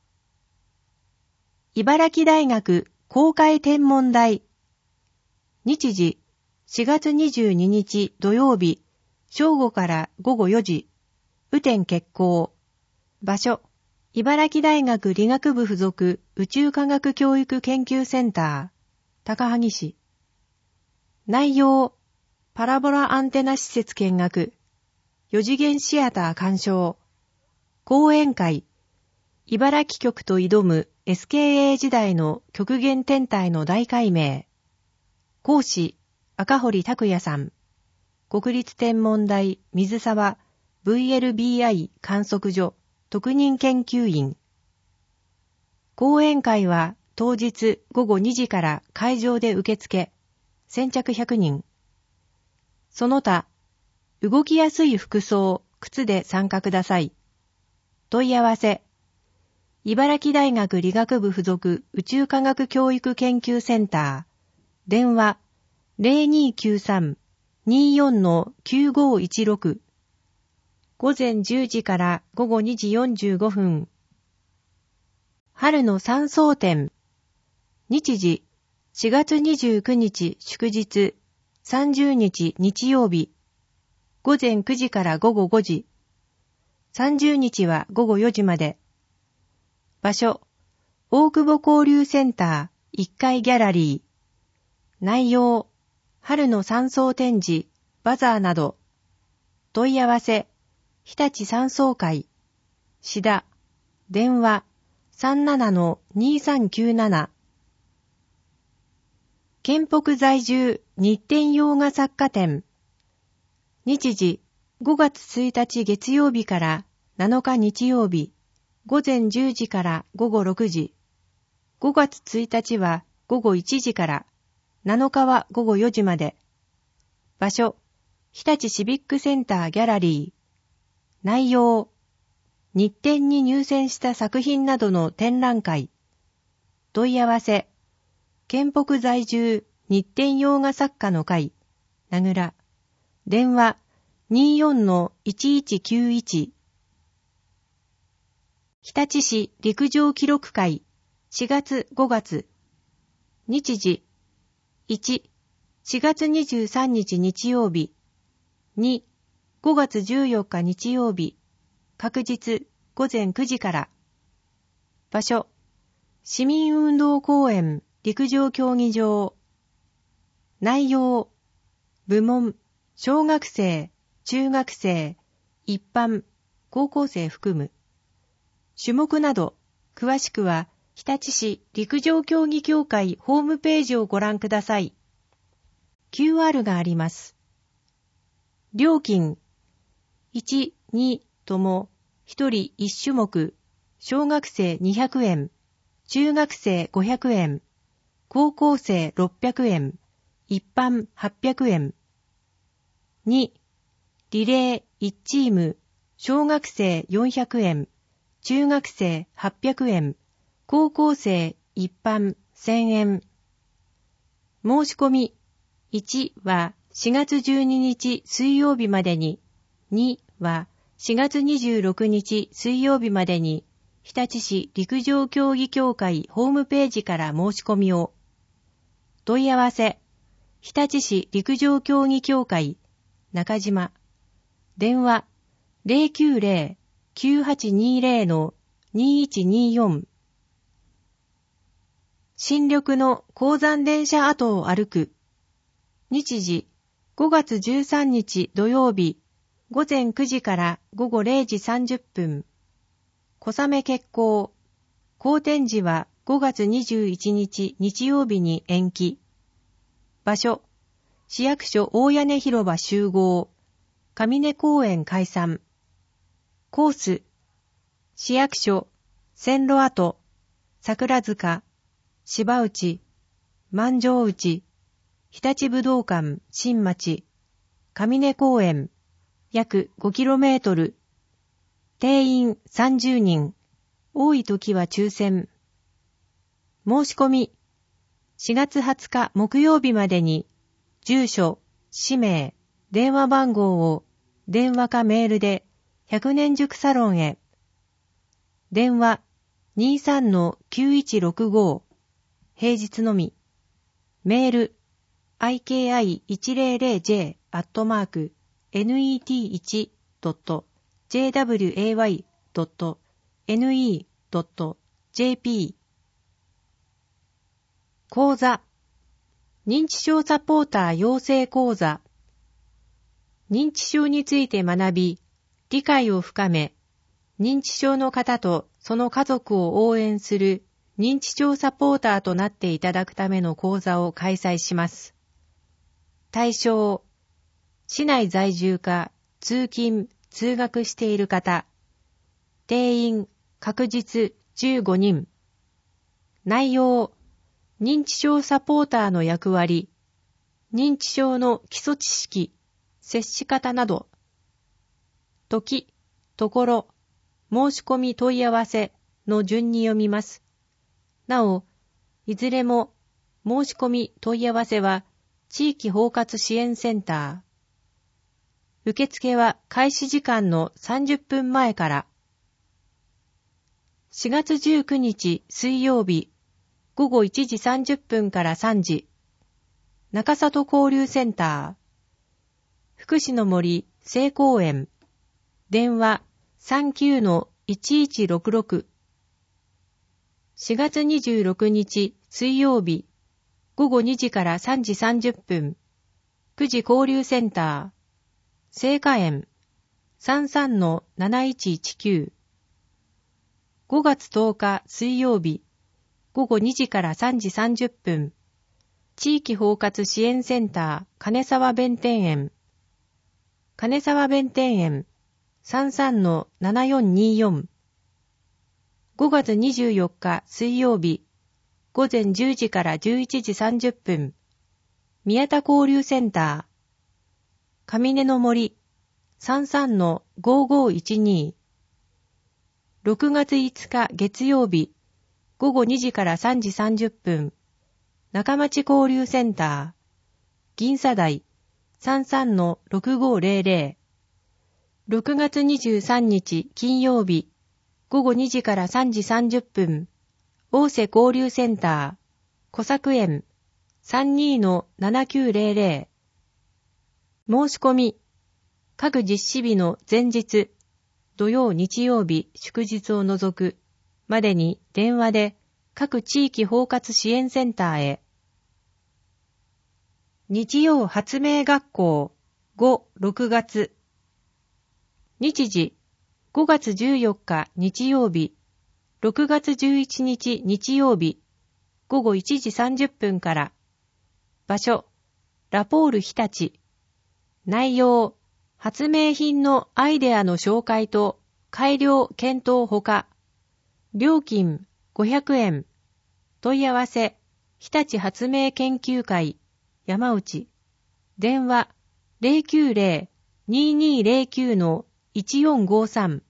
茨城大学公開天文台。日時、4月22日土曜日、正午から午後4時、雨天決行。場所、茨城大学理学部附属宇宙科学教育研究センター、高萩市。内容、パラボラアンテナ施設見学、4次元シアター鑑賞、講演会、茨城局と挑む SKA 時代の極限天体の大解明。講師、赤堀拓也さん。国立天文台水沢 VLBI 観測所特任研究員。講演会は当日午後2時から会場で受付。先着100人。その他、動きやすい服装、靴で参加ください。問い合わせ。茨城大学理学部附属宇宙科学教育研究センター。電話 0293-24-9516。午前10時から午後2時45分。春の山荘展。日時、4月29日祝日、30日日曜日。午前9時から午後5時。30日は午後4時まで。場所、大久保交流センター1階ギャラリー。内容、春の山荘展示、バザーなど。問い合わせ、日立山荘会。志田、電話、37-2397。県北在住日展洋画作家展。日時、5月1日月曜日から7日日曜日。午前10時から午後6時。5月1日は午後1時から、7日は午後4時まで。場所、日立シビックセンターギャラリー。内容、日展に入選した作品などの展覧会。問い合わせ、県北在住日展洋画作家の会、名倉。電話、24-1191。日立市陸上記録会、4月5月。日時、1、4月23日日曜日。2、5月14日日曜日。確日、午前9時から。場所、市民運動公園陸上競技場。内容、部門、小学生、中学生、一般、高校生含む。種目など、詳しくは、日立市陸上競技協会ホームページをご覧ください。QR があります。料金、1、2とも、1人1種目、小学生200円、中学生500円、高校生600円、一般800円。2、リレー1チーム、小学生400円、中学生800円、高校生一般1000円。申し込み、1は4月12日水曜日までに、2は4月26日水曜日までに、日立市陸上競技協会ホームページから申し込みを。問い合わせ、日立市陸上競技協会、中島。電話、090-9820-2124。新緑の鉱山電車跡を歩く。日時、5月13日土曜日、午前9時から午後0時30分。小雨決行。公展時は5月21日日曜日に延期。場所、市役所大屋根広場集合。上根公園解散。コース、市役所、線路跡、桜塚、芝内、万丈内、日立武道館新町、上根公園、約 5km。定員30人。多い時は抽選。申し込み。4月20日木曜日までに、住所、氏名、電話番号を電話かメールで 100年塾サロンへ。電話 23-9165 平日のみ。メール iki100net.net.jway.ne.jp 講座認知症サポーター養成講座。認知症について学び、理解を深め、認知症の方とその家族を応援する認知症サポーターとなっていただくための講座を開催します。対象、市内在住か通勤・通学している方、定員確実15人。内容、認知症サポーターの役割、認知症の基礎知識、接し方など、時、ところ、申し込み問い合わせの順に読みます。なお、いずれも申し込み問い合わせは地域包括支援センター。受付は開始時間の30分前から。4月19日水曜日午後1時30分から3時。中里交流センター。福祉の森聖公園。電話 39-1166。4月26日水曜日午後2時から3時30分。9時交流センター。聖火園 33-7119。5月10日水曜日午後2時から3時30分。地域包括支援センター金沢弁天園。金沢弁天園 33-7424。5月24日水曜日午前10時から11時30分。宮田交流センター。上根の森 33-5512。6月5日月曜日午後2時から3時30分。中町交流センター。銀座台 33-6500。6月23日金曜日午後2時から3時30分。大瀬交流センター。小作園 32-7900。申し込み。各実施日の前日、土曜日曜日祝日を除くまでに電話で各地域包括支援センターへ。日曜発明学校5、6月。日時5月14日日曜日、6月11日日曜日、午後1時30分から。場所、ラポール日立。内容、発明品のアイデアの紹介と改良検討ほか。料金500円。問い合わせ、日立発明研究会、山内。電話、090-2209-1453。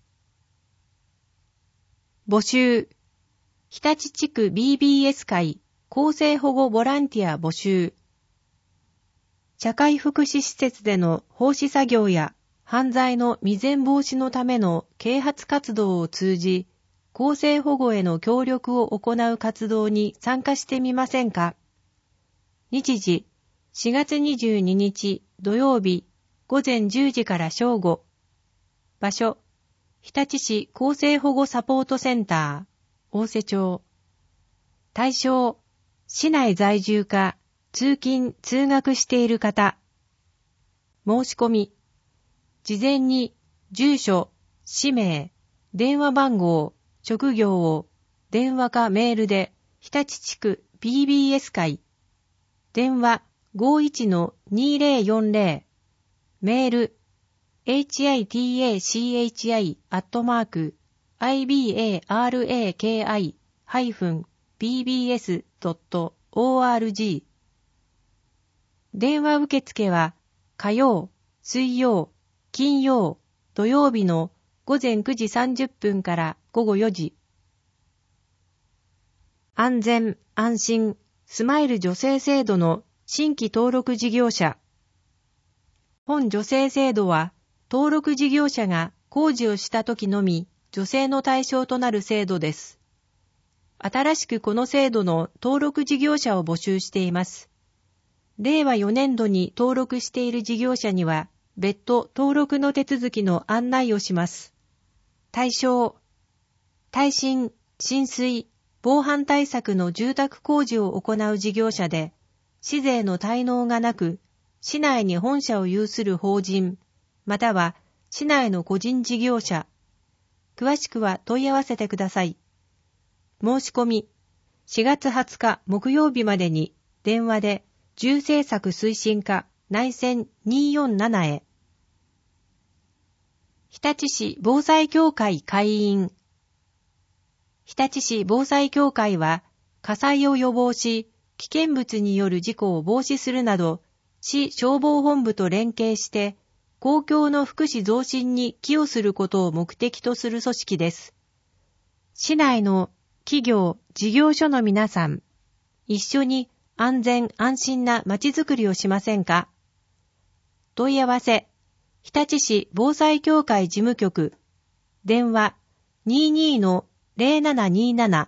募集。日立地区 BBS 会更生保護ボランティア募集。社会福祉施設での奉仕作業や犯罪の未然防止のための啓発活動を通じ、更生保護への協力を行う活動に参加してみませんか。日時、4月22日土曜日午前10時から正午。場所、日立市更生保護サポートセンター、大瀬町。対象、市内在住か通勤・通学している方。申し込み。事前に住所、氏名、電話番号、職業を電話かメールで日立地区 BBS 会。電話 51-2040。メール hitachI-ibaraki-bbs.org。電話受付は火曜、水曜、金曜、土曜日の午前9時30分から午後4時。安全・安心スマイル助成制度の新規登録事業者。本助成制度は登録事業者が工事をしたときのみ助成の対象となる制度です。新しくこの制度の登録事業者を募集しています。令和4年度に登録している事業者には、別途登録の手続きの案内をします。対象、耐震、浸水、防犯対策の住宅工事を行う事業者で、市税の滞納がなく、市内に本社を有する法人、または市内の個人事業者。詳しくは問い合わせてください。申し込み、4月20日木曜日までに電話で住政策推進課内線247へ。日立市防災協会会員。日立市防災協会は火災を予防し、危険物による事故を防止するなど、市消防本部と連携して、公共の福祉増進に寄与することを目的とする組織です。市内の企業、事業所の皆さん、一緒に安全安心なまちづくりをしませんか？問い合わせ、日立市防災協会事務局、電話 22-0727。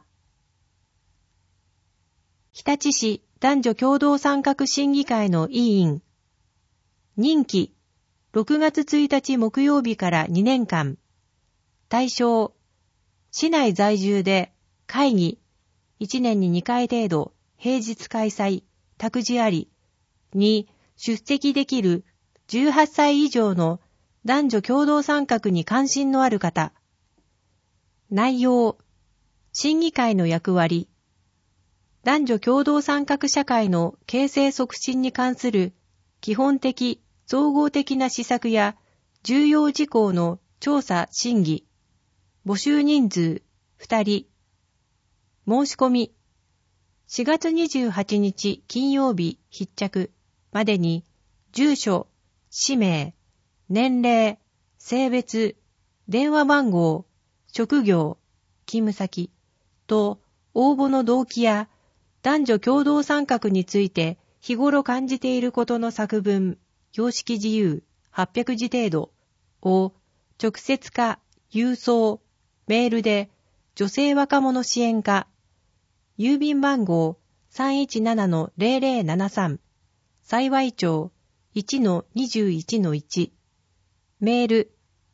日立市男女共同参画審議会の委員、任期6月1日木曜日から2年間、対象、市内在住で会議、1年に2回程度、平日開催、託児あり、に出席できる18歳以上の男女共同参画に関心のある方。内容、審議会の役割、男女共同参画社会の形成促進に関する基本的、総合的な施策や重要事項の調査審議、募集人数2人、申し込み、4月28日金曜日必着までに住所、氏名、年齢、性別、電話番号、職業、勤務先と応募の動機や男女共同参画について日頃感じていることの作文、様式自由800字程度を直接か郵送、メールで女性若者支援課、郵便番号 317-0073 幸町 1-21-1 メール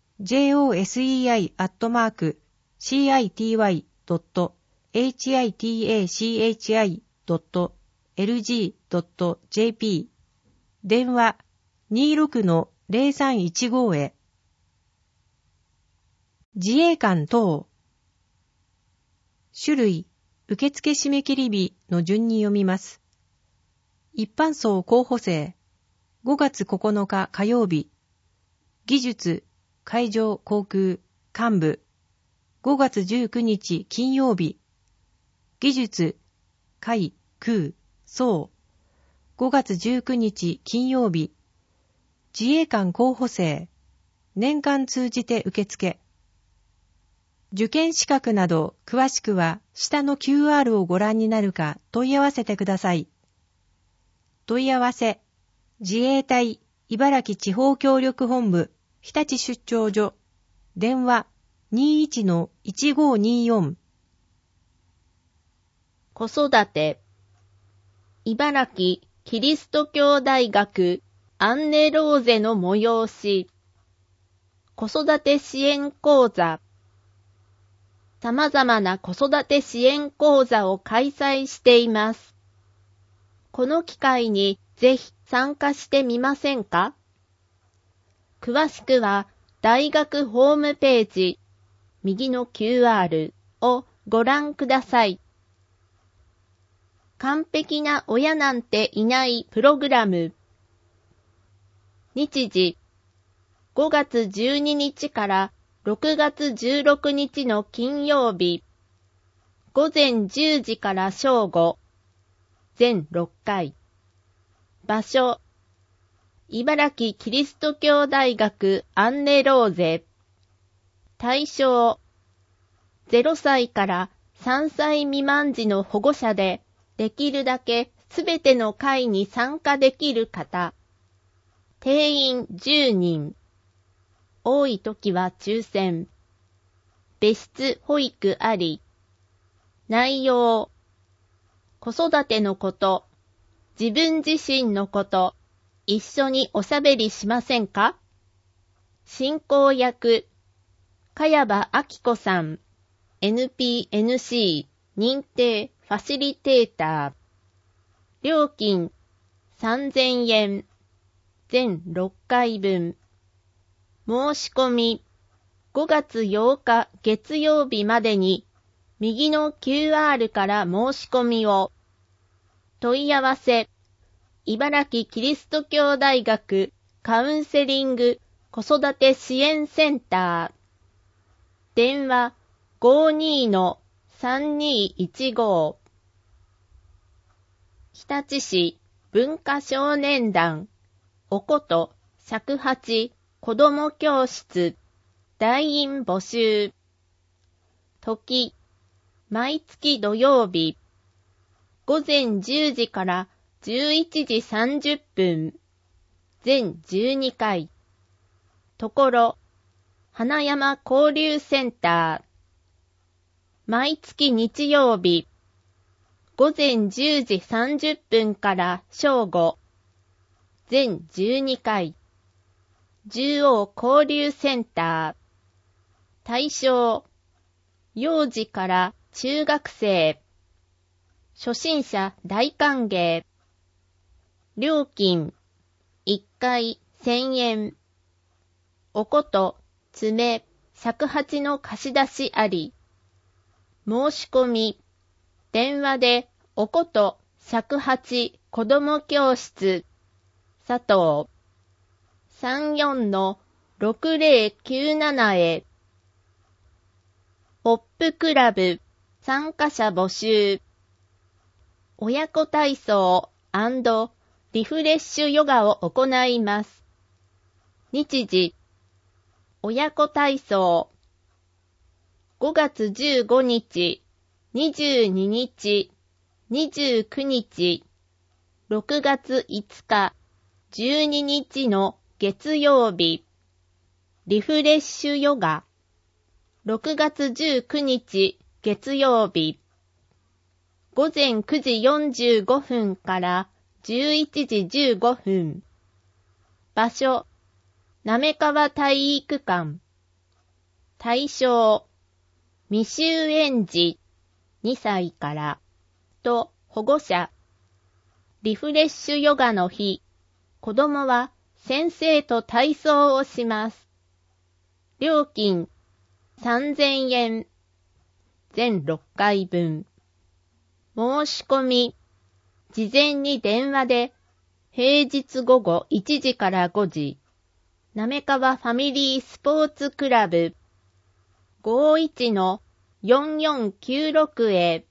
josei.city.hitach.lg.jp 電話 26-0315 へ。自衛官等。種類、受付締め切り日の順に読みます。一般層候補生、5月9日火曜日。技術、海上航空、幹部、5月19日金曜日。技術、海、空、総、5月19日金曜日。自衛官候補生、年間通じて受付。受験資格など詳しくは下の QR をご覧になるか問い合わせてください。問い合わせ、自衛隊茨城地方協力本部日立出張所、電話 21-1524。 子育て、茨城キリスト教大学アンネローゼの催し、子育て支援講座、様々な子育て支援講座を開催しています。この機会にぜひ参加してみませんか？詳しくは大学ホームページ、右の QR をご覧ください。完璧な親なんていないプログラム。日時、5月12日から6月16日の金曜日、午前10時から正午、全6回。場所、茨城キリスト教大学アンネローゼ。対象、0歳から3歳未満児の保護者で、できるだけすべての会に参加できる方。定員10人。 多い時は抽選。別室保育あり。内容。子育てのこと、自分自身のこと、一緒におしゃべりしませんか？進行役、茅場明子さん、NPNC 認定ファシリテーター。料金3000円。全6回分。申し込み5月8日月曜日までに右の QR から申し込みを。問い合わせ茨城キリスト教大学カウンセリング子育て支援センター。電話 52-3215。日立市文化少年団おこと尺八子ども教室団員募集。時毎月土曜日午前10時から11時30分全12回。ところ花山交流センター。毎月日曜日午前10時30分から正午全12回。中央交流センター。対象幼児から中学生。初心者大歓迎。料金1回1000円。おこと、爪、尺八の貸し出しあり。申し込み電話でおこと尺八子ども教室佐藤 34-6097 へ。ポップクラブ参加者募集。親子体操&リフレッシュヨガを行います。日時親子体操5月15日、22日、29日、6月5日、12日の月曜日。リフレッシュヨガ6月19日月曜日。午前9時45分から11時15分。場所、滑川体育館。対象、未就園児2歳からと保護者。リフレッシュヨガの日、子供は先生と体操をします。料金3000円。全6回分。申し込み事前に電話で平日午後1時から5時滑川ファミリースポーツクラブ 51-4496 へ。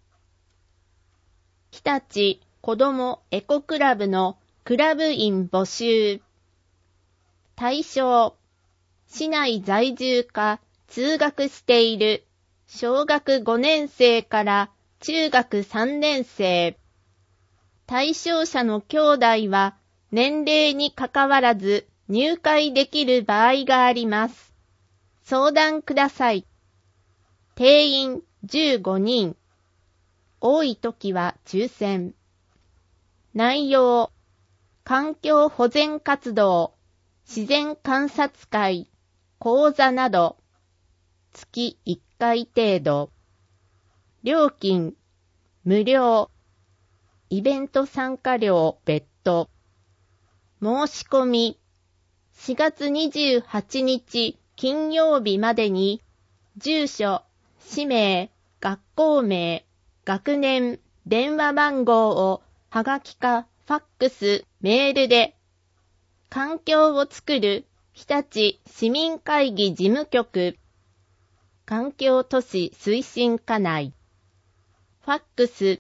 日立子どもエコクラブのクラブ員募集。対象、市内在住か通学している小学5年生から中学3年生。対象者の兄弟は年齢にかかわらず入会できる場合があります。相談ください。定員15人。多いときは抽選。内容、環境保全活動、自然観察会、講座など、月1回程度。料金、無料。イベント参加料別途。申し込み、4月28日金曜日までに、住所、氏名、学校名、学年、電話番号をはがきかファックス、メールで、環境をつくる日立市民会議事務局、環境都市推進課内、ファックス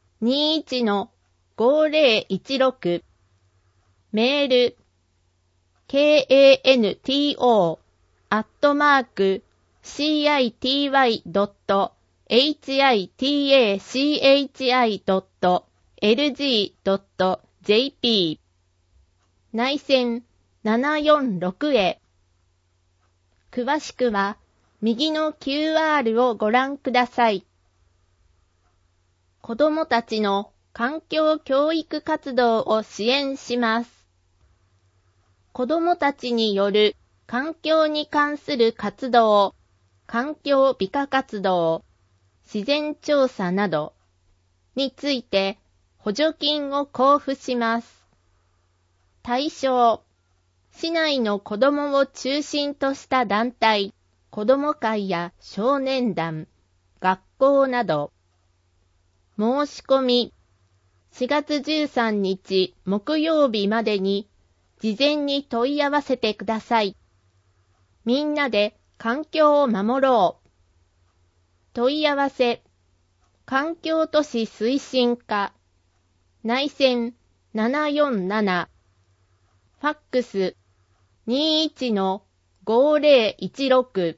21-5016、メール、kanto@citi.hitchi.lg.jp 内線746へ。 詳しくは右の QR をご覧ください。子どもたちの環境教育活動を支援します。子どもたちによる環境に関する活動、環境美化活動、自然調査などについて補助金を交付します。対象、市内の子どもを中心とした団体、子ども会や少年団、学校など。申し込み、4月13日木曜日までに事前に問い合わせてください。みんなで環境を守ろう。問い合わせ、環境都市推進課、内線747、ファックス 21-5016。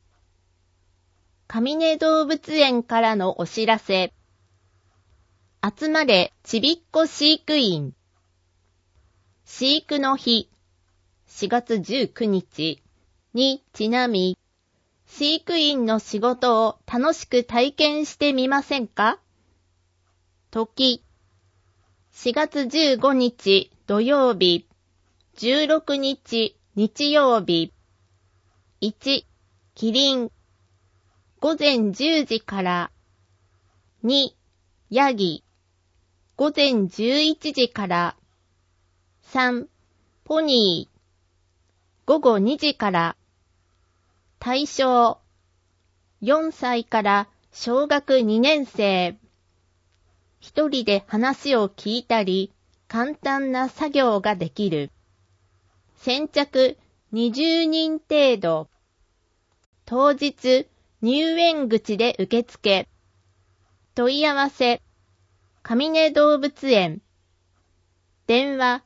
上根動物園からのお知らせ。集まれちびっこ飼育員。飼育の日、4月19日にちなみ、飼育員の仕事を楽しく体験してみませんか？時、4月15日土曜日、16日日曜日。1、キリン。午前10時から。2、ヤギ。午前11時から。3、ポニー。午後2時から。対象、4歳から小学2年生。一人で話を聞いたり、簡単な作業ができる。先着20人程度。当日、入園口で受付。問い合わせ、上根動物園。電話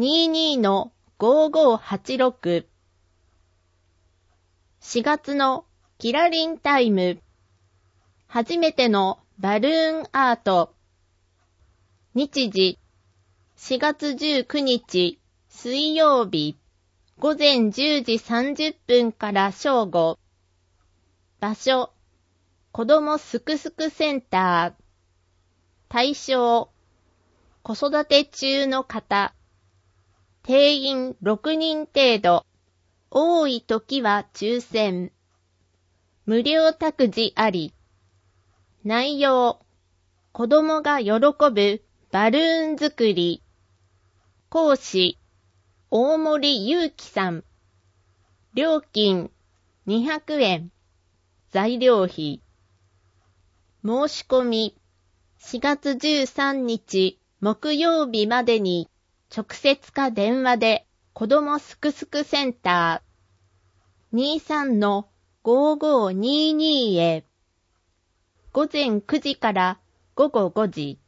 22-5586。4月のキラリンタイム。初めてのバルーンアート。日時、4月19日水曜日。午前10時30分から正午。場所、子どもすくすくセンター。対象、子育て中の方。定員6人程度。多い時は抽選。無料託児あり。内容、子どもが喜ぶバルーン作り。講師、大森祐樹さん。料金200円。材料費。申し込み、4月13日木曜日までに直接か電話で子どもすくすくセンター 23-5522 へ。午前9時から午後5時。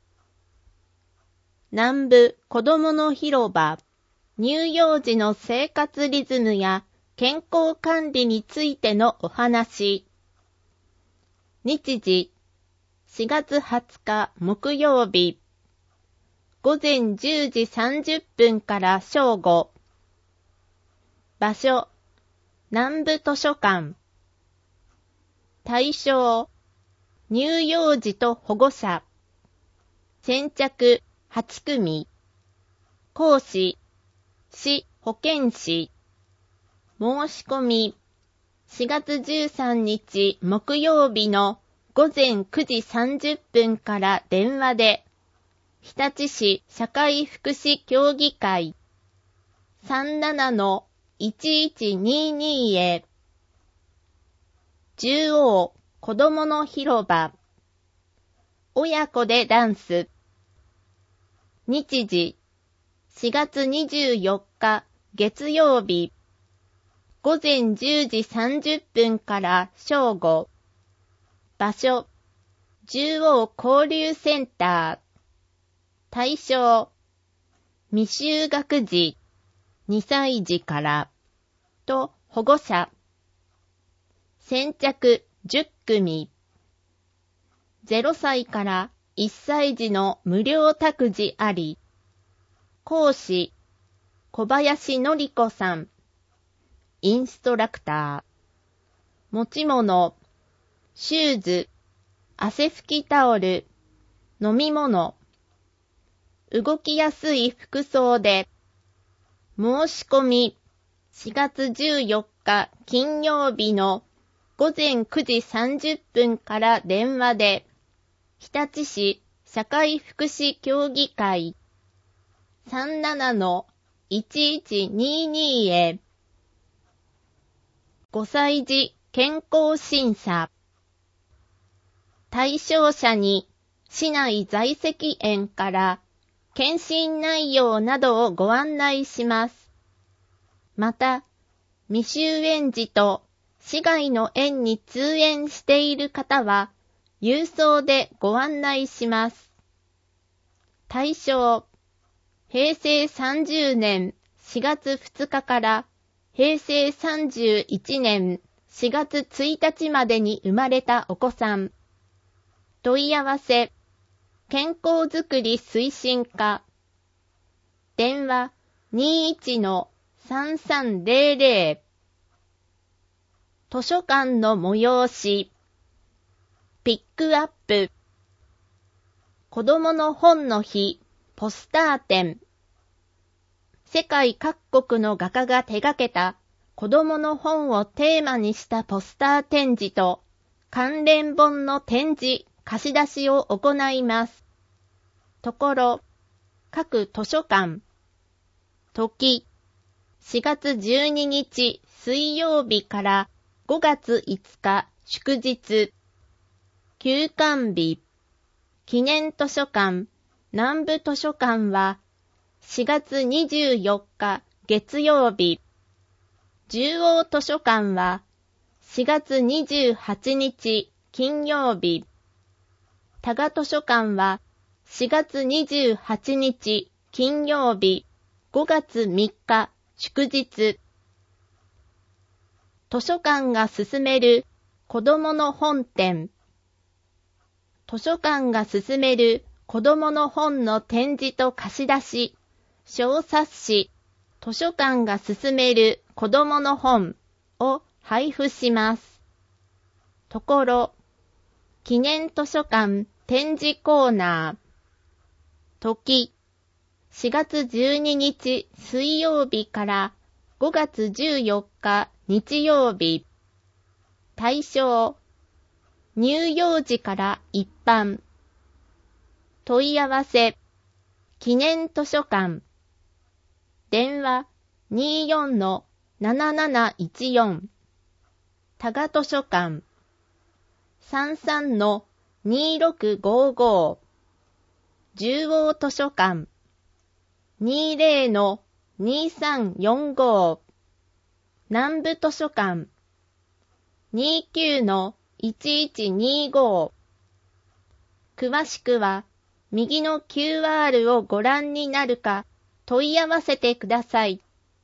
南部子どもの広場。乳幼児の生活リズムや健康管理についてのお話。日時、4月20日木曜日。午前10時30分から正午。場所、南部図書館。対象、乳幼児と保護者。先着8組。講師、市保健師。申し込み、4月13日木曜日の午前9時30分から電話で、日立市社会福祉協議会 37-1122 へ。中央子どもの広場。親子でダンス。日時、4月24日月曜日。午前10時30分から正午。場所、中央交流センター。対象、未就学児、2歳児からと保護者。先着10組。0歳から1歳児の無料託児あり。講師、小林典子さん。 インストラクター。持ち物、シューズ、汗拭きタオル、飲み物。動きやすい服装で。申し込み、4月14日金曜日の午前9時30分から電話で、日立市社会福祉協議会 37-1122 へ。5歳児健康審査。対象者に市内在籍園から検診内容などをご案内します。また、未就園児と市外の園に通園している方は、郵送でご案内します。対象、平成30年4月2日から平成31年4月1日までに生まれたお子さん。問い合わせ、健康づくり推進課。電話 21-3300。図書館の催し。ピックアップ。子供の本の日、ポスター展。世界各国の画家が手掛けた子供の本をテーマにしたポスター展示と関連本の展示、貸し出しを行います。ところ、各図書館。時、4月12日水曜日から5月5日祝日。休館日。記念図書館、南部図書館は4月24日月曜日。中央図書館は4月28日金曜日。多賀図書館は4月28日金曜日、5月3日祝日。図書館が進める子どもの本展。図書館が進める子どもの本の展示と貸し出し、小冊子、図書館が進める子どもの本を配布します。ところ、記念図書館展示コーナー。時、4月12日水曜日から5月14日日曜日。対象、乳幼児から一般。問い合わせ、記念図書館。電話 24-7714。多賀図書館。33-2655。中央図書館。20-2345。南部図書館。29-1125。詳しくは、右の QR をご覧になるか、問い合わせてください。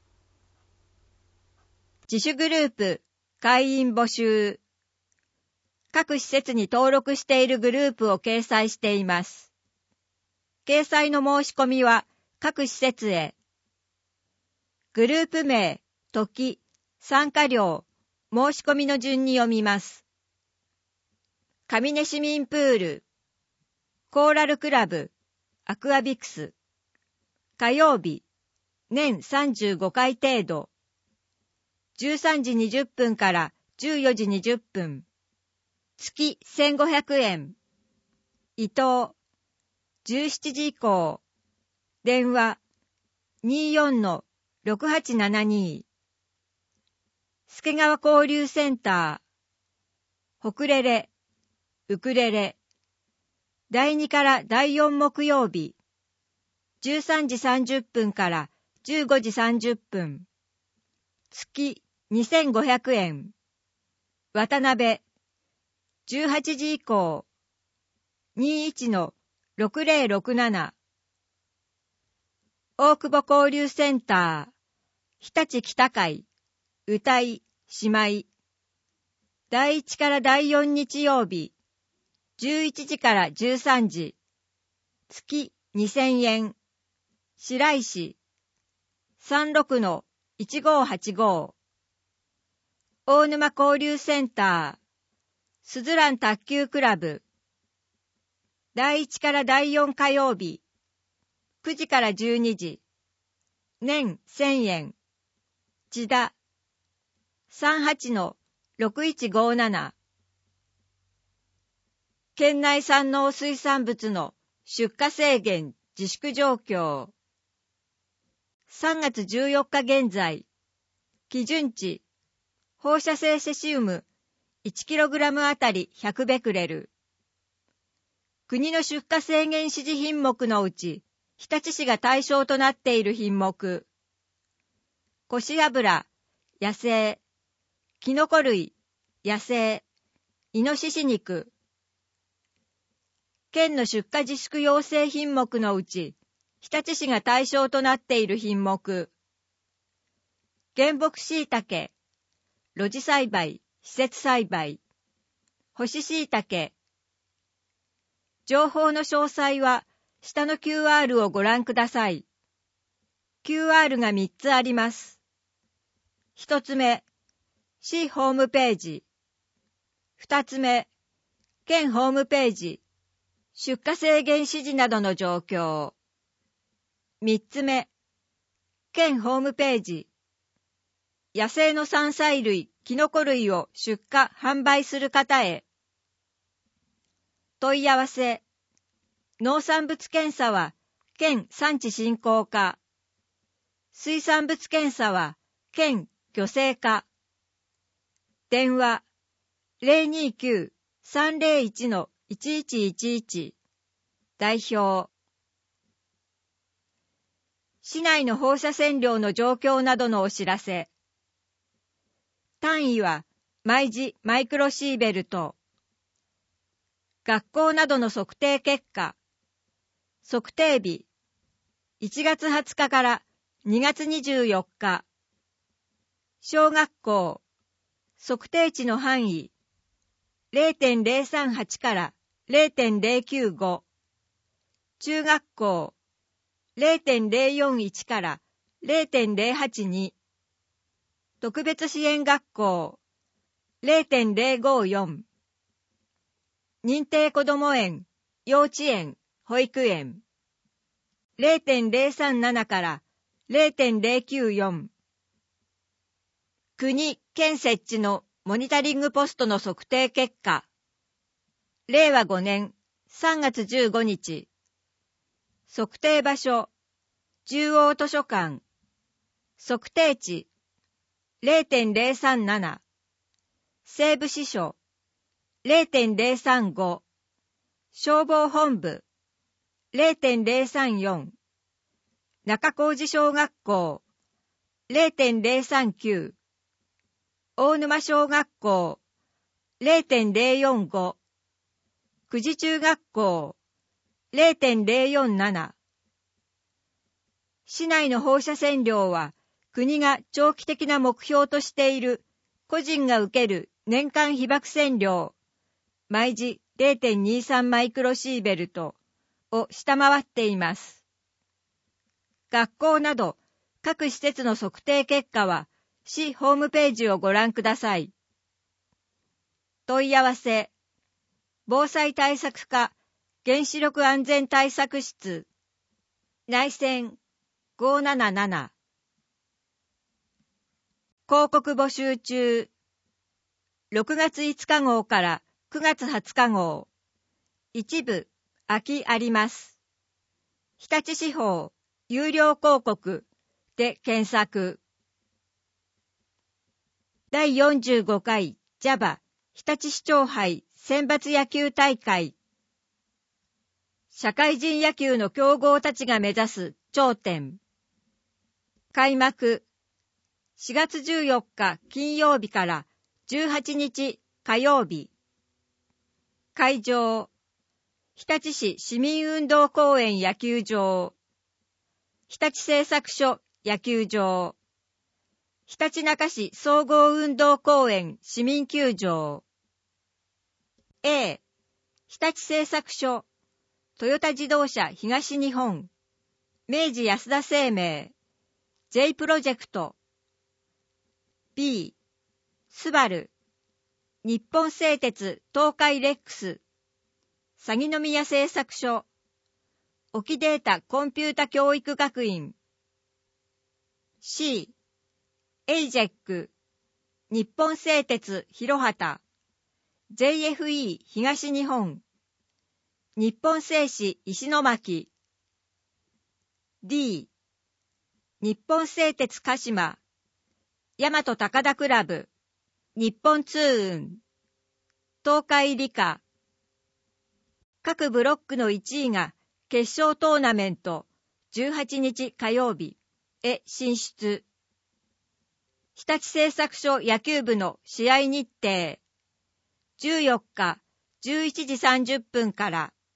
自主グループ、会員募集。各施設に登録しているグループを掲載しています。掲載の申し込みは各施設へ。グループ名、時、参加料、申し込みの順に読みます。上根市民プール、コーラルクラブ、アクアビクス。火曜日、年35回程度。13時20分から14時20分。月1500円。伊東、17時以降。電話 24-6872。助川交流センター。ホクレレ、ウクレレ。第2から第4木曜日。13時30分から15時30分。月2500円。渡辺、18時以降。21-6067。大久保交流センター。日立北会、歌い、姉妹。第1から第4日曜日。11時から13時。月2000円。白石。36-1585。 大沼交流センター、すずらん卓球クラブ、第1から第4火曜日、9時から12時、年1000円、千田、38-6157、県内産農水産物の出荷制限自粛状況。3月14日現在、基準値、放射性セシウム 1kg あたり100ベクレル。国の出荷制限指示品目のうち、日立市が対象となっている品目。こし油、野生、キノコ類、野生、イノシシ肉。県の出荷自粛要請品目のうち、日立市が対象となっている品目。原木椎茸、露地栽培、施設栽培、干し椎茸。情報の詳細は、下の QR をご覧ください。QR が3つあります。1つ目、市ホームページ。2つ目、県ホームページ。出荷制限指示などの状況。3つ目、県ホームページ。野生の山菜類、キノコ類を出荷、販売する方へ。問い合わせ。農産物検査は、県産地振興課。水産物検査は、県漁政課。電話、029-301-1111。代表。市内の放射線量の状況などのお知らせ。単位は、毎時マイクロシーベルト。学校などの測定結果。測定日。1月20日から2月24日。小学校。測定値の範囲。0.038 から0.095。中学校。0.041 から0.082。特別支援学校。0.054。認定こども園、幼稚園、保育園。0.037 から0.094。国、県設置のモニタリングポストの測定結果。令和5年3月15日。測定場所、中央図書館。測定値、0.037。西部支所、0.035。消防本部、0.034。中小路小学校、0.039。大沼小学校、0.045。久慈中学校、0.047。市内の放射線量は、国が長期的な目標としている個人が受ける年間被曝線量、毎時 0.23 マイクロシーベルトを下回っています。学校など各施設の測定結果は、市ホームページをご覧ください。問い合わせ。防災対策課原子力安全対策室。内線577。広告募集中。6月5日号から9月20日号。一部空きあります。日立市法有料広告で検索。第45回 JAVA 日立市長杯選抜野球大会。社会人野球の強豪たちが目指す頂点。開幕。4月14日金曜日から18日火曜日。会場。日立市市民運動公園野球場。日立製作所野球場。ひたちなか市総合運動公園市民球場。A、日立製作所、トヨタ自動車東日本、明治安田生命、J プロジェクト。B、 スバル、日本製鉄東海レックス、鷺宮製作所、沖データコンピュータ教育学院、C、エイジェック、日本製鉄広畑、JFE 東日本、日本製紙石巻、D、日本製鉄鹿島、大和高田クラブ、日本通運、東海理科。各ブロックの1位が決勝トーナメント18日火曜日へ進出。日立製作所野球部の試合日程。14日11時30分から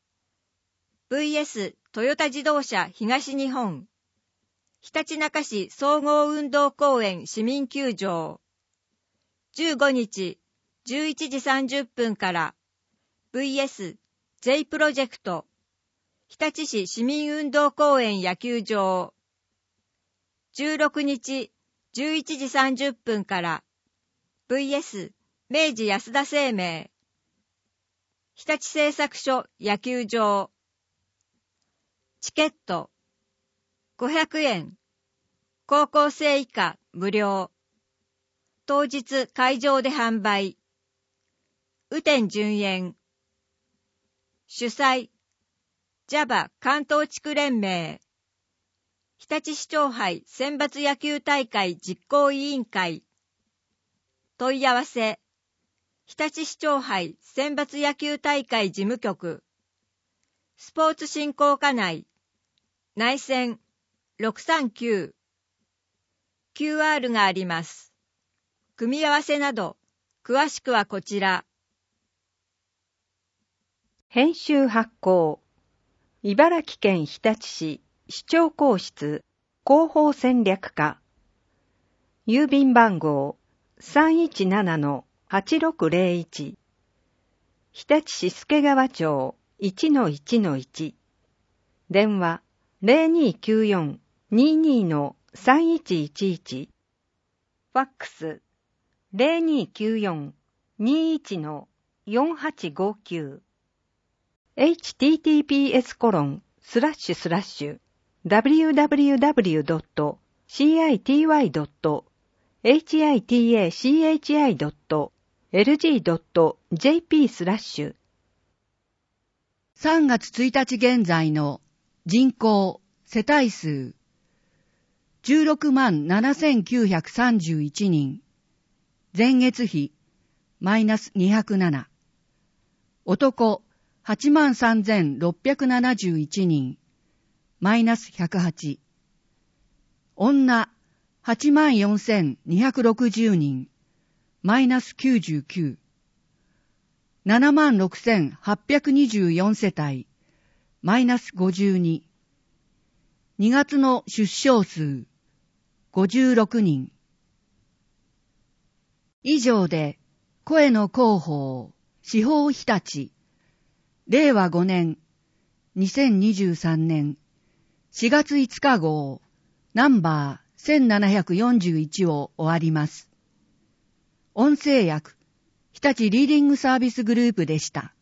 VS トヨタ自動車東日本ひたちなか市総合運動公園市民球場。15日11時30分から VS J プロジェクト日立市市民運動公園野球場。16日11時30分から VS 明治安田生命日立製作所野球場。チケット500円、高校生以下無料。当日会場で販売。雨天順延。主催 JAVA 関東地区連盟日立市長杯選抜野球大会実行委員会。問い合わせ日立市長杯選抜野球大会事務局スポーツ振興課内内線639 QR があります。組み合わせなど詳しくはこちら。 編集発行茨城県日立市市長公室広報戦略課郵便番号 317-8601 日立市助川町 1-1-1 電話 0294-22-3111 ファックス 0294-21-4859 https://www.city.hitchi.lg.jp/ 3月1日現在の人口、世帯数、167,931人、前月比、マイナス207。男、83,671人、マイナス108。女、84,260人、マイナス99。76,824 世帯、マイナス52。2月の出生数、56人。以上で、声の広報、司法日立、令和5年、2023年、4月5日号、ナンバー1741を終わります。音声訳、日立リーディングサービスグループでした。